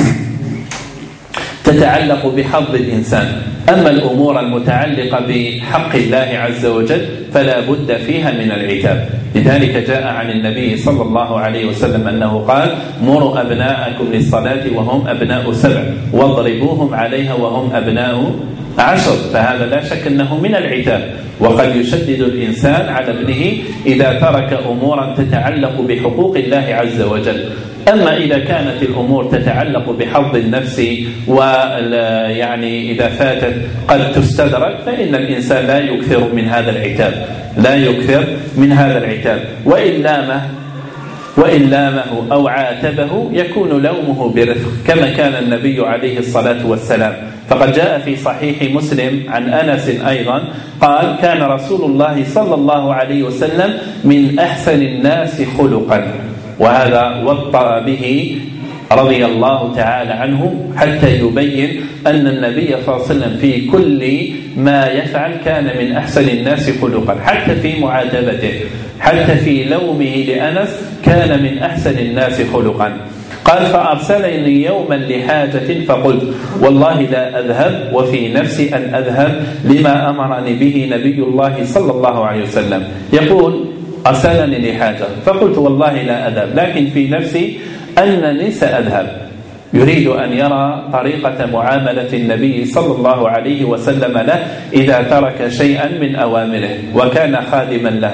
تتعلق بحظ الإنسان. أما الأمور المتعلقة بحق الله عز وجل فلا بد فيها من العتاب. لذلك جاء عن النبي صلى الله عليه وسلم أنه قال: مروا أبناءكم للصلاة وهم أبناء سبع واضربوهم عليها وهم أبناء عشر. فهذا لا شك أنه من العتاب، وقد يشدد الإنسان على ابنه إذا ترك أمورا تتعلق بحقوق الله عز وجل. أما إذا كانت الأمور تتعلق بحظ النفس ويعني إذا فاتت قد تستدرك، فإن الإنسان لا يكثر من هذا العتاب لا يكثر من هذا العتاب وإن لامه وإن لامه أو عاتبه يكون لومه برفق، كما كان النبي عليه الصلاة والسلام. فقد جاء في صحيح مسلم عن أنس أيضا قال: كان رسول الله صلى الله عليه وسلم من أحسن الناس خلقا. وهذا وطأ به رضي الله تعالى عنه حتى يبين أن النبي صلى الله عليه وسلم في كل ما يفعل كان من أحسن الناس خلقا، حتى في معاتبته، حتى في لومه لأنس كان من أحسن الناس خلقا. قال: فأرسلني يوما لحاجة فقلت والله لا أذهب وفي نفسي أن أذهب لما أمرني به نبي الله صلى الله عليه وسلم. يقول: أرسلني لحاجة فقلت والله لا أذهب، لكن في نفسي أنني سأذهب. يريد أن يرى طريقة معاملة النبي صلى الله عليه وسلم له إذا ترك شيئا من أوامره، وكان خادما له.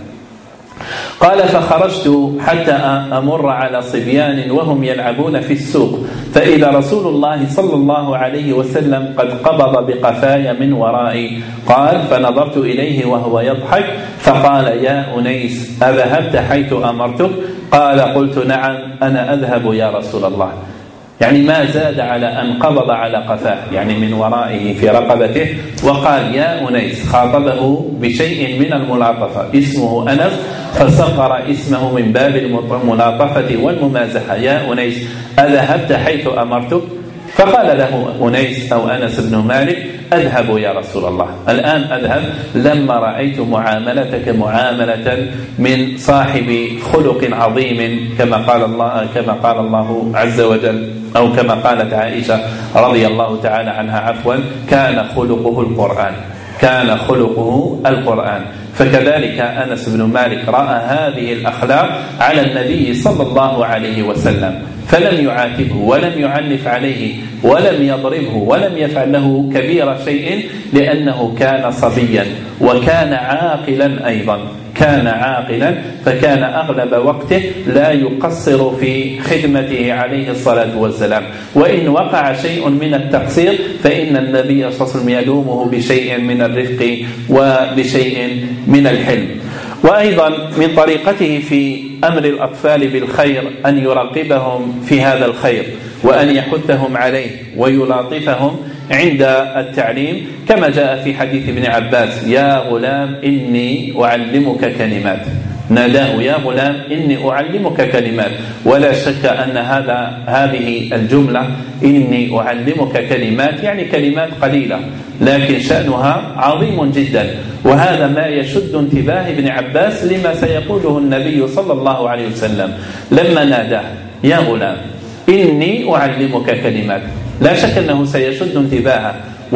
قال: فخرجت حتى أمر على صبيان وهم يلعبون في السوق، فإذا رسول الله صلى الله عليه وسلم قد قبض بقفاي من ورائي. قال: فنظرت إليه وهو يضحك فقال: يا أنيس أذهبت حيث أمرتك؟ قال: قلت: نعم أنا أذهب يا رسول الله. يعني ما زاد على أن قبض على قفاه، يعني من ورائه في رقبته، وقال: يا أنيس، خاطبه بشيء من الملاطفة، اسمه أنس فصغر اسمه من باب الملاطفة والممازحة. يا أنيس أذهبت حيث أمرتك؟ فقال له أنيس أو أنس بن مالك: أذهب يا رسول الله، الآن أذهب لما رأيت معاملتك معاملة من صاحب خلق عظيم، كما قال الله كما قال الله عز وجل، أو كما قالت عائشة رضي الله تعالى عنها عفوا: كان خلقه القرآن كان خلقه القرآن. فكذلك أنس بن مالك رأى هذه الأخلاق على النبي صلى الله عليه وسلم، فلم يعاتبه ولم يعنف عليه ولم يضربه ولم يفعل له كبير شيء، لأنه كان صبيا وكان عاقلا أيضا كان عاقلا فكان أغلب وقته لا يقصر في خدمته عليه الصلاة والسلام. وإن وقع شيء من التقصير فإن النبي صلى الله عليه وسلم يلومه بشيء من الرفق وبشيء من الحلم. وأيضا من طريقته في أمر الأطفال بالخير أن يراقبهم في هذا الخير، وأن يحثهم عليه ويلاطفهم عند التعليم، كما جاء في حديث ابن عباس: يا غلام إني أعلمك كلمات. ناداه: يا غلام إني أعلمك كلمات. ولا شك أن هذا هذه الجملة إني أعلمك كلمات يعني كلمات قليلة، لكن شأنها عظيم جدا. وهذا ما يشد انتباه ابن عباس لما سيقوله النبي صلى الله عليه وسلم لما ناداه: يا غلام إني أعلمك كلمات. لا شك أنه سيشد انتباهه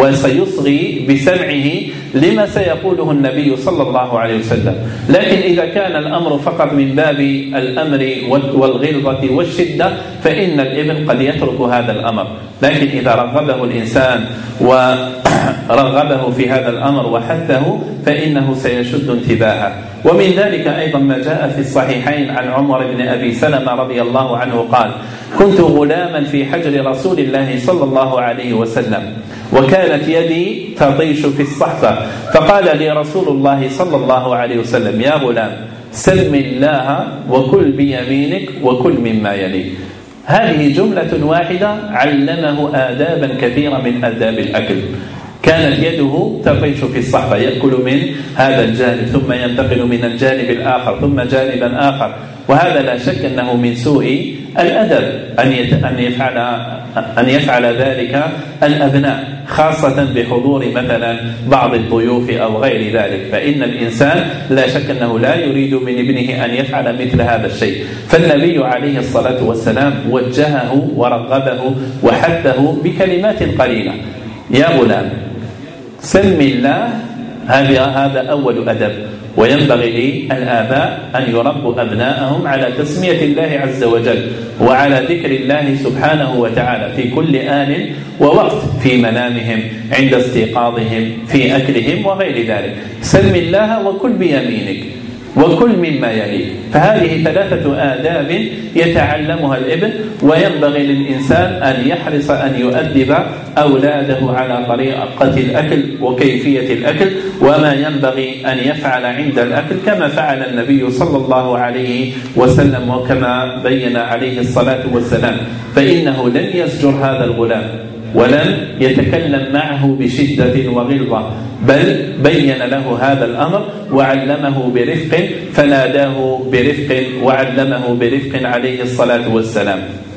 وسيصغي بسمعه لما سيقوله النبي صلى الله عليه وسلم. لكن إذا كان الأمر فقط من باب الأمر والغلظة والشدة فإن الابن قد يترك هذا الأمر، لكن إذا رغبه الإنسان ورغبه في هذا الأمر وحثه فإنه سيشد انتباهه. ومن ذلك أيضا ما جاء في الصحيحين عن عمر بن أبي سلمة رضي الله عنه قال: كنت غلاما في حجر رسول الله صلى الله عليه وسلم، وكانت يدي تطيش في الصحفة، فقال لي رسول الله صلى الله عليه وسلم: يا غلام سم الله وكل بيمينك وكل مما يليك. هذه جملة واحدة علمه آدابا كثيرة من آداب الأكل. كانت يده تطيش في الصحفة، يأكل من هذا الجانب ثم ينتقل من الجانب الآخر ثم جانبا آخر، وهذا لا شك أنه من سوء الأدب أن يفعل أن يفعل ذلك الأبناء، خاصة بحضور مثلا بعض الضيوف أو غير ذلك، فإن الإنسان لا شك أنه لا يريد من ابنه أن يفعل مثل هذا الشيء. فالنبي عليه الصلاة والسلام وجهه ورغبه وحثه بكلمات قليلة: يا غلام سم الله. هذا هذا أول أدب. وينبغي للآباء أن يربوا أبناءهم على تسمية الله عز وجل وعلى ذكر الله سبحانه وتعالى في كل آن ووقت، في منامهم، عند استيقاظهم، في أكلهم وغير ذلك. سم الله وكل بيمينك وكل مما يليك. فهذه ثلاثة آداب يتعلمها الابن، وينبغي للإنسان أن يحرص أن يؤدب أولاده على طريقة الأكل وكيفية الأكل وما ينبغي أن يفعل عند الأكل، كما فعل النبي صلى الله عليه وسلم وكما بين عليه الصلاة والسلام. فإنه لن يزجر هذا الغلام ولم يتكلم معه بشدة وغلظة، بل بين له هذا الأمر وعلمه برفق، فناداه برفق وعلمه برفق عليه الصلاة والسلام.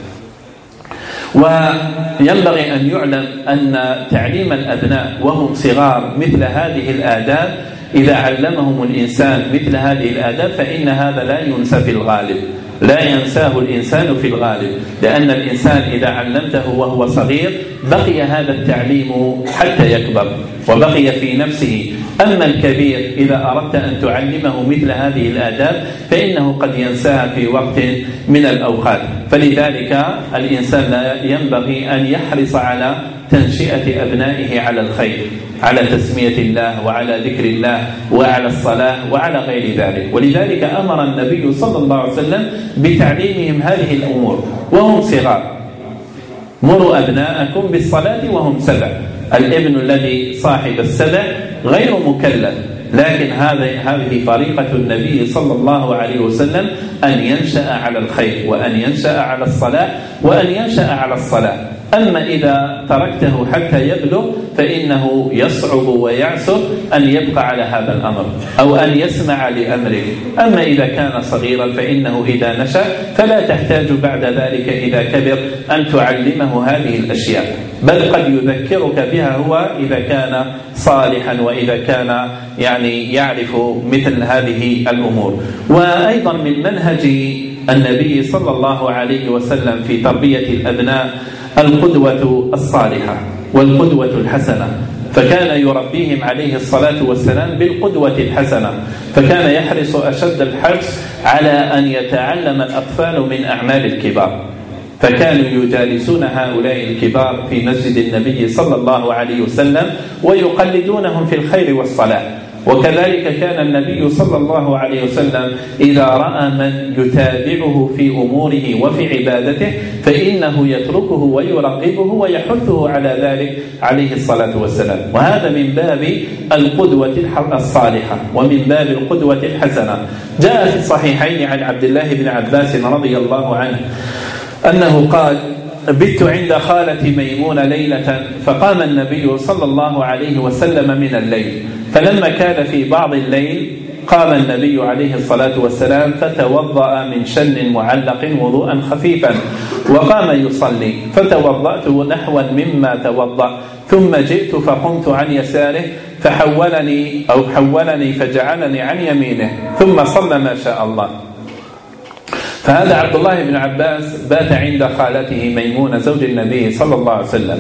وينبغي أن يعلم أن تعليم الأبناء وهم صغار مثل هذه الآداب، إذا علمهم الإنسان مثل هذه الآداب فإن هذا لا ينسى في الغالب، لا ينساه الإنسان في الغالب، لأن الإنسان إذا علمته وهو صغير بقي هذا التعليم حتى يكبر وبقي في نفسه. أما الكبير إذا أردت أن تعلمه مثل هذه الآداب فإنه قد ينساها في وقت من الأوقات. فلذلك الإنسان لا ينبغي أن يحرص على تنشئة أبنائه على الخير، على تسمية الله وعلى ذكر الله وعلى الصلاة وعلى غير ذلك. ولذلك أمر النبي صلى الله عليه وسلم بتعليمهم هذه الأمور وهم صغار. مروا أبناءكم بالصلاة وهم سبع. الابن الذي صاحب السبع غير مكلف، لكن هذه طريقة النبي صلى الله عليه وسلم أن ينشأ على الخير وأن ينشأ على الصلاة وأن ينشأ على الصلاة. أما إذا تركته حتى يبلغ فإنه يصعب ويعسر أن يبقى على هذا الأمر أو أن يسمع لأمره. أما إذا كان صغيرا فإنه إذا نشأ فلا تحتاج بعد ذلك إذا كبر أن تعلمه هذه الأشياء، بل قد يذكرك بها هو إذا كان صالحا وإذا كان يعني يعرف مثل هذه الأمور. وأيضا من منهج النبي صلى الله عليه وسلم في تربية الأبناء القدوة الصالحة والقدوة الحسنة، فكان يربيهم عليه الصلاة والسلام بالقدوة الحسنة، فكان يحرص أشد الحرص على أن يتعلم الأطفال من أعمال الكبار، فكانوا يجالسون هؤلاء الكبار في مسجد النبي صلى الله عليه وسلم ويقلدونهم في الخير والصلاة. وكذلك كان النبي صلى الله عليه وسلم إذا رأى من يتابعه في أموره وفي عبادته فإنه يتركه ويرغبه ويحثه على ذلك عليه الصلاة والسلام. وهذا من باب القدوة الصالحة ومن باب القدوة الحسنة. جاء في الصحيحين عن عبد الله بن عباس رضي الله عنه أنه قال: بت عند خالتي ميمونة ليلة، فقام النبي صلى الله عليه وسلم من الليل، فلما كان في بعض الليل قام النبي عليه الصلاة والسلام فتوضأ من شن معلق وضوءا خفيفا وقام يصلي، فتوضأت نحوا مما توضأ، ثم جئت فقمت عن يساره فحولني أو حولني فجعلني عن يمينه ثم صلى ما شاء الله. فهذا عبد الله بن عباس بات عند خالته ميمونة زوج النبي صلى الله عليه وسلم،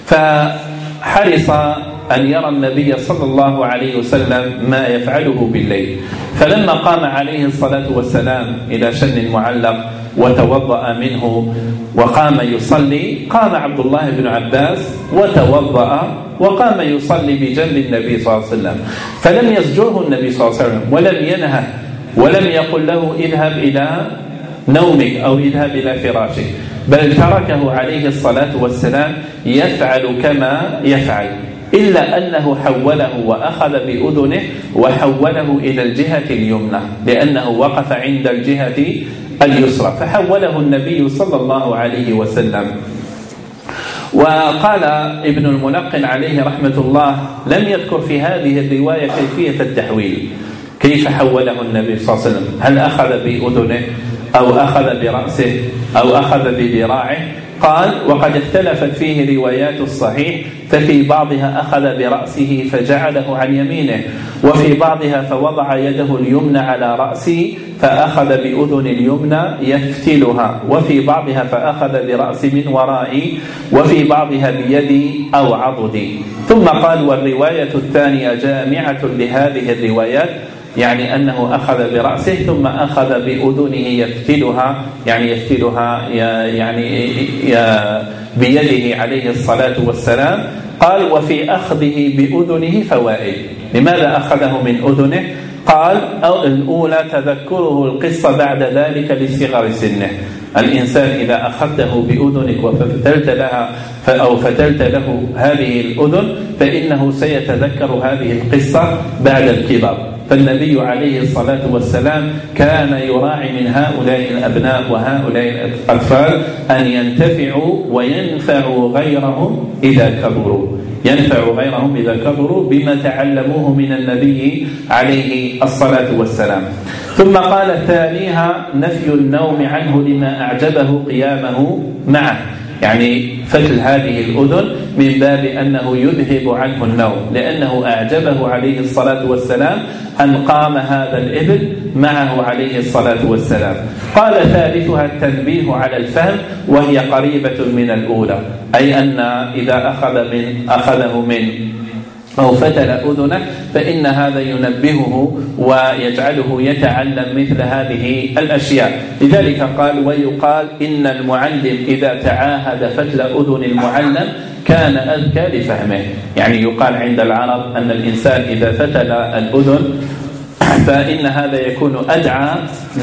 فحرص أن يرى النبي صلى الله عليه وسلم ما يفعله بالليل، فلما قام عليه الصلاة والسلام إلى شن معلق وتوضأ منه وقام يصلي، قام عبد الله بن عباس وتوضأ وقام يصلي بجنب النبي صلى الله عليه وسلم، فلم يزجره النبي صلى الله عليه وسلم ولم ينهه ولم يقل له اذهب إلى نومك أو اذهب إلى فراشك، بل تركه عليه الصلاة والسلام يفعل كما يفعل، إلا أنه حوله وأخذ بأذنه وحوله إلى الجهة اليمنى لأنه وقف عند الجهة اليسرى، فحوله النبي صلى الله عليه وسلم. وقال ابن الملقن عليه رحمة الله لم يذكر في هذه الرواية كيفية التحويل، كيف حوله النبي صلى الله عليه وسلم، هل أخذ بأذنه أو أخذ برأسه أو أخذ بذراعه؟ قال: وقد اختلفت فيه روايات الصحيح، ففي بعضها أخذ برأسه فجعله عن يمينه، وفي بعضها فوضع يده اليمنى على رأسه فأخذ بأذن اليمنى يفتلها، وفي بعضها فأخذ برأس من ورائي، وفي بعضها بيدي أو عضدي. ثم قال: والرواية الثانية جامعة لهذه الروايات، يعني أنه أخذ برأسه ثم أخذ بأذنه يفتلها، يعني يفتلها يعني بيده عليه الصلاة والسلام. قال: وفي أخذه بأذنه فوائد. لماذا أخذه من أذنه؟ قال: الأولى تذكره القصة بعد ذلك لصغر سنه. الإنسان إذا أخذته بأذنك وفتلت لها أو فتلت له هذه الأذن فإنه سيتذكر هذه القصة بعد الكبر. فالنبي عليه الصلاة والسلام كان يراعي من هؤلاء الأبناء وهؤلاء الأطفال أن ينتفعوا وينفعوا غيرهم إذا كبروا ينفعوا غيرهم إذا كبروا بما تعلموه من النبي عليه الصلاة والسلام. ثم قال: ثانيها نفي النوم عنه لما أعجبه قيامه معه، يعني فتل هذه الأذن من باب أنه يذهب عنه النوم، لأنه أعجبه عليه الصلاة والسلام أن قام هذا الإبل معه عليه الصلاة والسلام. قال: ثالثها التنبيه على الفهم، وهي قريبة من الأولى، أي أن إذا أخذ من أخذه من أو فتل أذنه فإن هذا ينبهه ويجعله يتعلم مثل هذه الأشياء. لذلك قال: ويقال إن المعلم إذا تعاهد فتل أذن المعلم كان أذكى لفهمه. يعني يقال عند العرب أن الإنسان إذا فتل الأذن فإن هذا يكون أدعى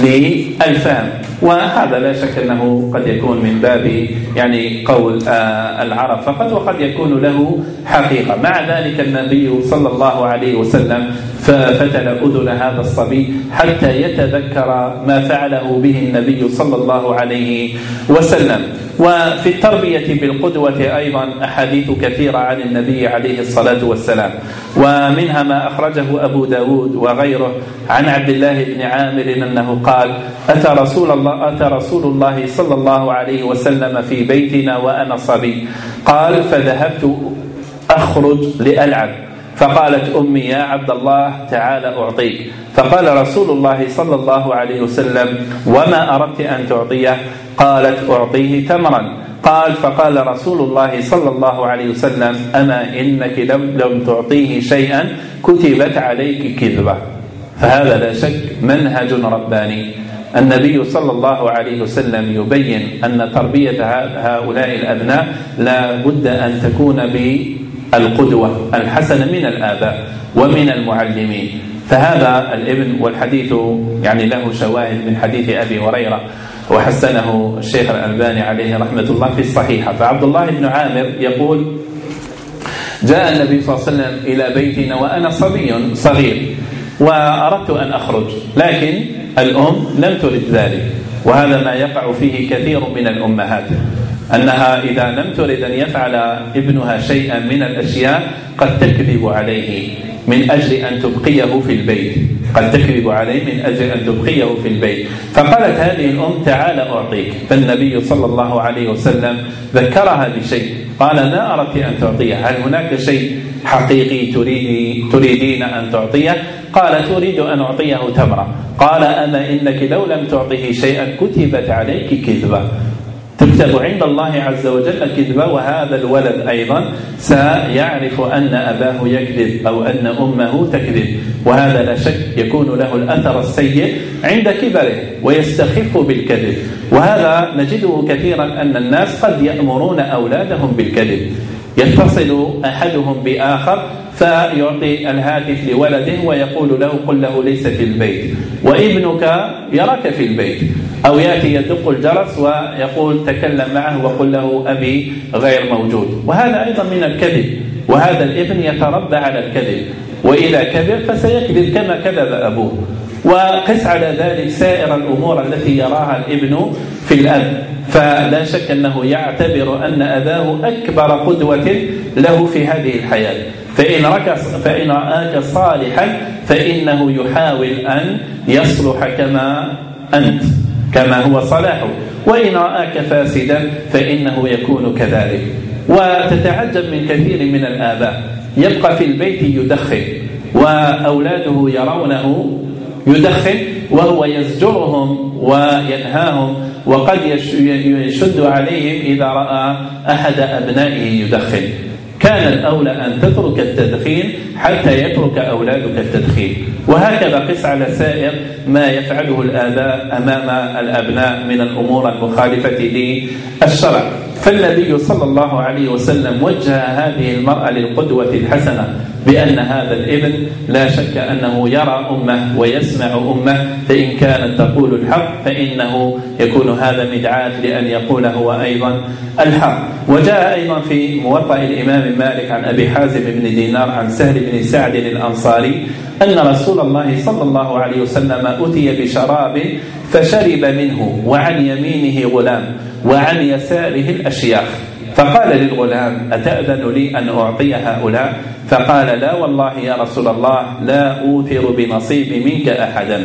للفهم، وهذا لا شك أنه قد يكون من باب يعني قول العرب فقط، وقد يكون له حقيقة. مع ذلك النبي صلى الله عليه وسلم ففتل أذن هذا الصبي حتى يتذكر ما فعله به النبي صلى الله عليه وسلم. وفي التربية بالقدوة أيضا أحاديث كثيرة عن النبي عليه الصلاة والسلام، ومنها ما أخرجه أبو داود وغيره عن عبد الله بن عامر أنه قال: أتى رسول الله أتى رسول الله صلى الله عليه وسلم في بيتنا وأنا صبي. قال: فذهبت أخرج لألعب، فقالت أمي: يا عبد الله تعال أعطيك. فقال رسول الله صلى الله عليه وسلم: وما أردت أن تعطيه؟ قالت: أعطيه تمرا. قال: فقال رسول الله صلى الله عليه وسلم: أما إنك لم, لم تعطيه شيئا كتبت عليك كذبة. فهذا لا شك منهج رباني. النبي صلى الله عليه وسلم يبين أن تربية هؤلاء الأبناء لا بد أن تكون بالقدوة الحسنة من الآباء ومن المعلمين. فهذا الابن، والحديث يعني له شواهد من حديث أبي هريرة وحسنه الشيخ الألباني عليه رحمة الله في الصحيحة. فعبد الله بن عامر يقول: جاء النبي صلى الله عليه وسلم إلى بيتنا وأنا صبي صغير وأردت أن أخرج، لكن الأم لم ترد ذلك، وهذا ما يقع فيه كثير من الأمهات، أنها إذا لم ترد أن يفعل ابنها شيئا من الأشياء قد تكذب عليه من أجل أن تبقيه في البيت قد تكذب عليه من أجل أن تبقيه في البيت. فقالت هذه الأم: تعال أعطيك. فالنبي صلى الله عليه وسلم ذكرها بشيء، قال: ما أردت أن تعطيه؟ هل هناك شيء حقيقي تريدي تريدين أن تعطيه؟ قالت: أريد أن أعطيه تمرة. قال: أما إنك لو لم تعطيه شيئا كتبت عليك كذبة، تكتب عند الله عز وجل كذبة، وهذا الولد أيضا سيعرف أن أباه يكذب أو أن أمه تكذب، وهذا لا شك يكون له الأثر السيء عند كبره ويستخف بالكذب. وهذا نجده كثيرا أن الناس قد يأمرون أولادهم بالكذب، يتصل أحدهم بآخر فيعطي الهاتف لولده ويقول له: قل له ليس في البيت، وابنك يراك في البيت، أو يأتي يدق الجرس ويقول: تكلم معه وقل له أبي غير موجود. وهذا أيضا من الكذب، وهذا الابن يتربى على الكذب، وإذا كذب فسيكذب كما كذب أبوه. وقس على ذلك سائر الأمور التي يراها الابن في الأب، فلا شك أنه يعتبر أن أباه أكبر قدوة له في هذه الحياة، فإن رأك فإن رآك صالحا فإنه يحاول أن يصلح كما أنت، كما هو صلاحه، وإن رآك فاسدا فإنه يكون كذلك. وتتعجب من كثير من الآباء يبقى في البيت يدخن وأولاده يرونه يدخن وهو يزجرهم وينهاهم، وقد يشد عليهم إذا رأى أحد أبنائه يدخن. كان الأولى أن تترك التدخين حتى يترك أولادك التدخين. وهكذا قس على سائر ما يفعله الآباء أمام الأبناء من الأمور المخالفة للشرع. فالنبي صلى الله عليه وسلم وجه هذه المرأة للقدوة الحسنة بأن هذا الابن لا شك أنه يرى أمه ويسمع أمه، فإن كانت تقول الحق فإنه يكون هذا مدعاة لأن يقول هو أيضا الحق. وجاء أيضا في موطأ الإمام مالك عن أبي حازم بن دينار عن سهل بن سعد الأنصاري أن رسول الله صلى الله عليه وسلم أتي بشراب فشرب منه وعن يمينه غلام وعن يساره الأشياخ، فقال للغلام أتأذن لي أن أعطي هؤلاء؟ فقال لا والله يا رسول الله لا أوثر بنصيب منك أحدا.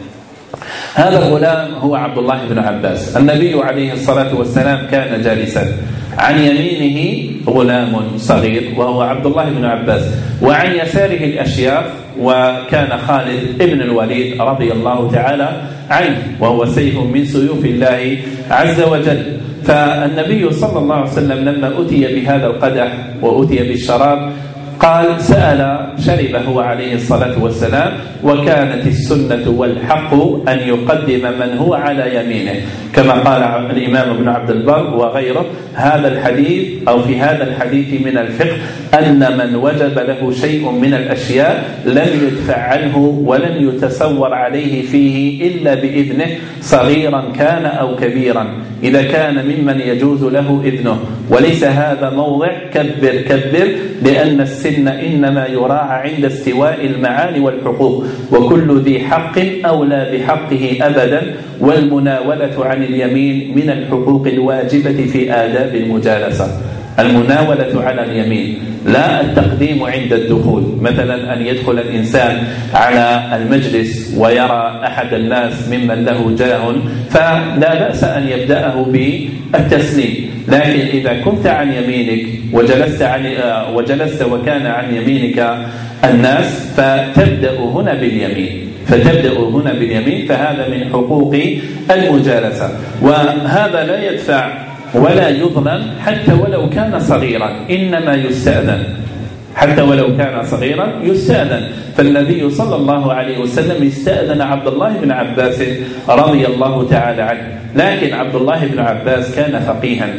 هذا الغلام هو عبد الله بن عباس. النبي عليه الصلاة والسلام كان جالسا، عن يمينه غلام صغير وهو عبد الله بن عباس، وعن يساره الأشياخ وكان خالد ابن الوليد رضي الله تعالى عنه، وهو سيف من سيوف الله عز وجل. فالنبي صلى الله عليه وسلم لما أتي بهذا القدح وأتي بالشراب قال سأل شربه عليه الصلاة والسلام، وكانت السنة والحق أن يقدم من هو على يمينه، كما قال الإمام ابن عبد البر وغيره. هذا الحديث أو في هذا الحديث من الفقه أن من وجب له شيء من الأشياء لم يدفع عنه ولم يتصور عليه فيه إلا بإذنه، صغيرا كان أو كبيرا، إذا كان ممن يجوز له إذنه. وليس هذا موضع كبر كبر، لأن السن إنما يراعى عند استواء المعاني والحقوق، وكل ذي حق أولى بحقه أبدا. والمناولة عن اليمين من الحقوق الواجبة في آداب المجالسة، المناولة على اليمين، لا التقديم عند الدخول. مثلا أن يدخل الإنسان على المجلس ويرى أحد الناس ممن له جاه فلا بأس أن يبدأه بالتسليم، لكن إذا كنت عن يمينك وجلست, عن وجلست وكان عن يمينك الناس فتبدأ هنا باليمين فتبدأ هنا باليمين فهذا من حقوق المجالسة. وهذا لا يدفع ولا يظلم حتى ولو كان صغيرا، إنما يستأذن، حتى ولو كان صغيرا يستأذن. فالنبي صلى الله عليه وسلم استأذن عبد الله بن عباس رضي الله تعالى عنه، لكن عبد الله بن عباس كان فقيها،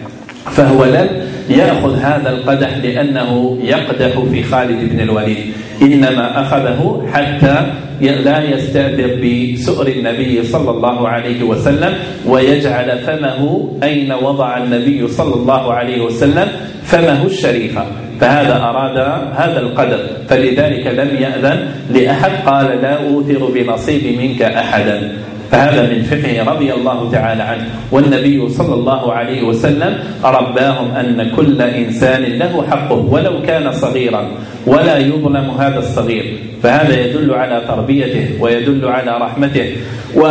فهو لم يأخذ هذا القدح لأنه يقدح في خالد بن الوليد، إنما أخذه حتى لا يستأثر بسؤر النبي صلى الله عليه وسلم ويجعل فمه أين وضع النبي صلى الله عليه وسلم فمه الشريفة، فهذا أراد هذا القدر، فلذلك لم يأذن لأحد، قال لا أوثر بنصيب منك أحدا. فهذا من فقهه رضي الله تعالى عنه. والنبي صلى الله عليه وسلم رباهم أن كل إنسان له حقه ولو كان صغيرا، ولا يظلم هذا الصغير، فهذا يدل على تربيته ويدل على رحمته. و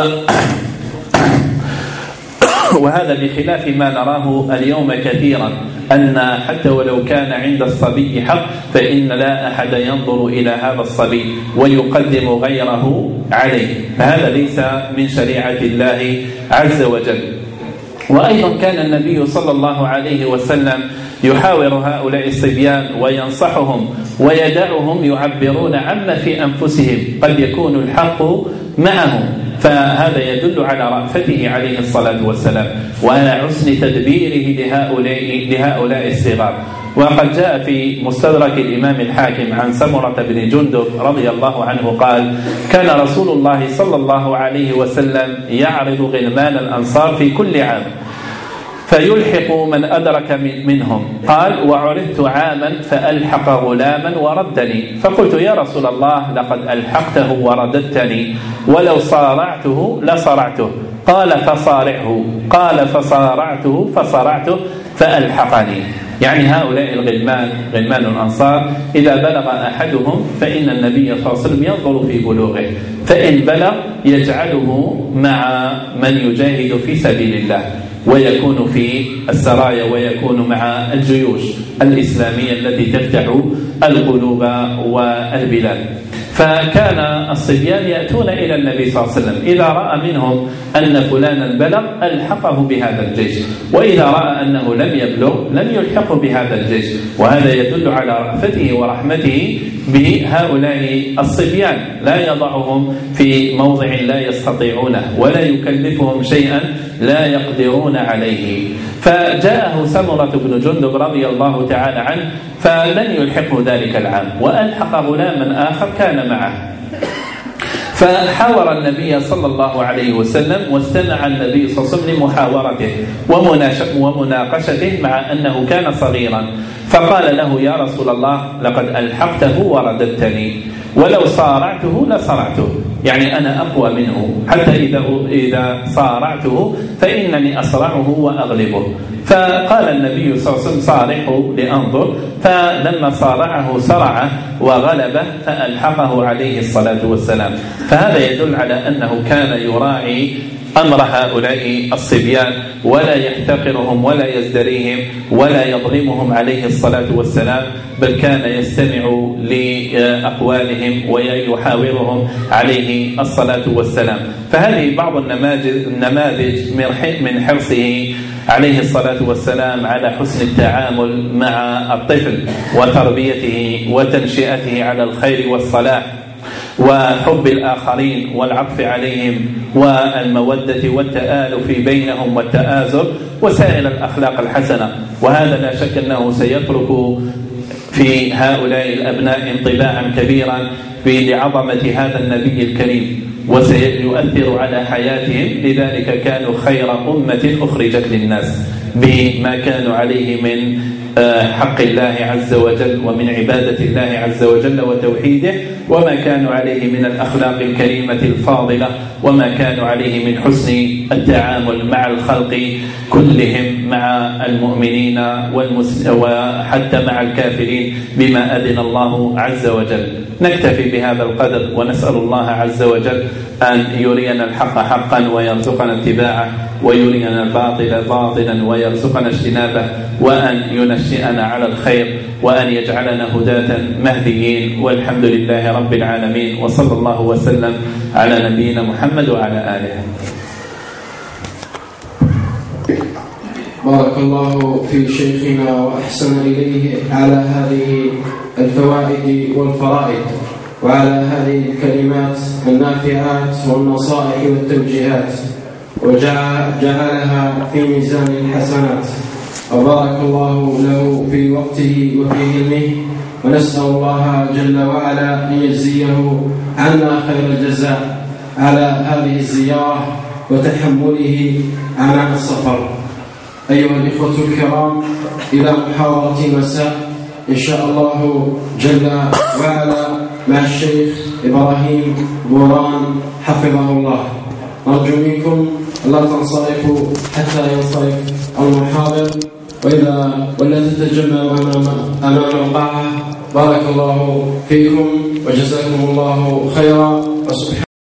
وهذا بخلاف ما نراه اليوم كثيرا، أن حتى ولو كان عند الصبي حق فإن لا أحد ينظر إلى هذا الصبي ويقدم غيره عليه، فهذا ليس من شريعة الله عز وجل. وأيضا كان النبي صلى الله عليه وسلم يحاور هؤلاء الصبيان وينصحهم ويدعهم يعبرون عما في أنفسهم، قد يكون الحق معهم، فهذا يدل على رأفته عليه الصلاة والسلام وعلى حسن تدبيره لهؤلاء, لهؤلاء الصغار. وقد جاء في مستدرك الإمام الحاكم عن سمرة بن جندب رضي الله عنه قال كان رسول الله صلى الله عليه وسلم يعرض غلمان الأنصار في كل عام فيلحق من أدرك منهم، قال وعرضت عاما فألحق غلاما وردني، فقلت يا رسول الله لقد ألحقته ورددتني ولو صارعته لصرعته، قال فصارعه، قال فصارعته فصرعته فألحقني. يعني هؤلاء الغلمان غلمان الأنصار إذا بلغ أحدهم فإن النبي صلى الله عليه وسلم ينظر في بلوغه، فإن بلغ يجعله مع من يجاهد في سبيل الله ويكون في السرايا ويكون مع الجيوش الإسلامية التي تفتح القلوب والبلاد. فكان الصبيان يأتون إلى النبي صلى الله عليه وسلم إذا رأى منهم أن فلانا بلغ ألحقه بهذا الجيش، وإذا رأى أنه لم يبلغ لم يلحقه بهذا الجيش، وهذا يدل على رأفته ورحمته بهؤلاء الصبيان، لا يضعهم في موضع لا يستطيعونه ولا يكلفهم شيئا لا يقدرون عليه. فجاءه سمرة بن جندب رضي الله تعالى عنه فلن يلحقه ذلك العام، وألحق غلاما آخر كان معه، فحاور النبي صلى الله عليه وسلم واستمع النبي صلى الله عليه وسلم لمحاورته ومناقشته مع أنه كان صغيرا، فقال له: يا رسول الله لقد ألحقته ورددتني، ولو صارعته لصرعته، يعني أنا أقوى منه، حتى إذا إذا صارعته فإنني أصرعه وأغلبه. فقال النبي صلى الله عليه وسلم: صارحه لأنظر. فلما صارعه صرعه وغلبه فألحقه عليه الصلاة والسلام. فهذا يدل على أنه كان يراعي أمر هؤلاء الصبيان ولا يحتقرهم ولا يزدريهم ولا يظلمهم عليه الصلاة والسلام، بل كان يستمع لأقوالهم ويحاورهم عليه الصلاة والسلام. فهذه بعض النماذج من حرصه عليه الصلاة والسلام على حسن التعامل مع الطفل وتربيته وتنشئته على الخير والصلاح وحب الآخرين والعطف عليهم والمودة والتآلف بينهم والتآزر وسائر الأخلاق الحسنة. وهذا لا شك أنه سيترك في هؤلاء الأبناء انطباعا كبيرا لعظمة هذا النبي الكريم، وسيؤثر على حياتهم. لذلك كانوا خير أمة أخرجت للناس بما كانوا عليه من حق الله عز وجل ومن عبادة الله عز وجل وتوحيده، وما كانوا عليه من الأخلاق الكريمة الفاضلة، وما كانوا عليه من حسن التعامل مع الخلق كلهم، مع المؤمنين وحتى مع الكافرين بما أذن الله عز وجل. نكتفي بهذا القدر ونسأل الله عز وجل أن يرينا الحق حقا ويرزقنا اتباعه، ويرينا الباطل باطلا ويرزقنا اجتنابه، وأن ينشئنا على الخير، وأن يجعلنا هداة مهديين. والحمد لله رب العالمين، وصلى الله وسلم على نبينا محمد وعلى آله. بارك الله في شيخنا وأحسن إليه على هذه الفوائد والفرائد، وعلى هذه الكلمات النافعات والنصائح والتوجيهات، وجعلها في ميزان الحسنات، وبارك الله له في وقته وفي علمه. ونسأل الله جل وعلا أن يجزيه عنا خير الجزاء على هذه الزيارة وتحمله عناء السفر. أيها الإخوة الكرام، إلى محاضرة مساء إن شاء الله جل وعلا مع الشيخ إبراهيم بوران حفظه الله. نرجو منكم ألا تنصرفوا حتى ينصرف المحاضر، وإذا ولا تتجمعوا أمام أمام القاعة. بارك الله فيكم وجزاكم الله خيرا. وسبحان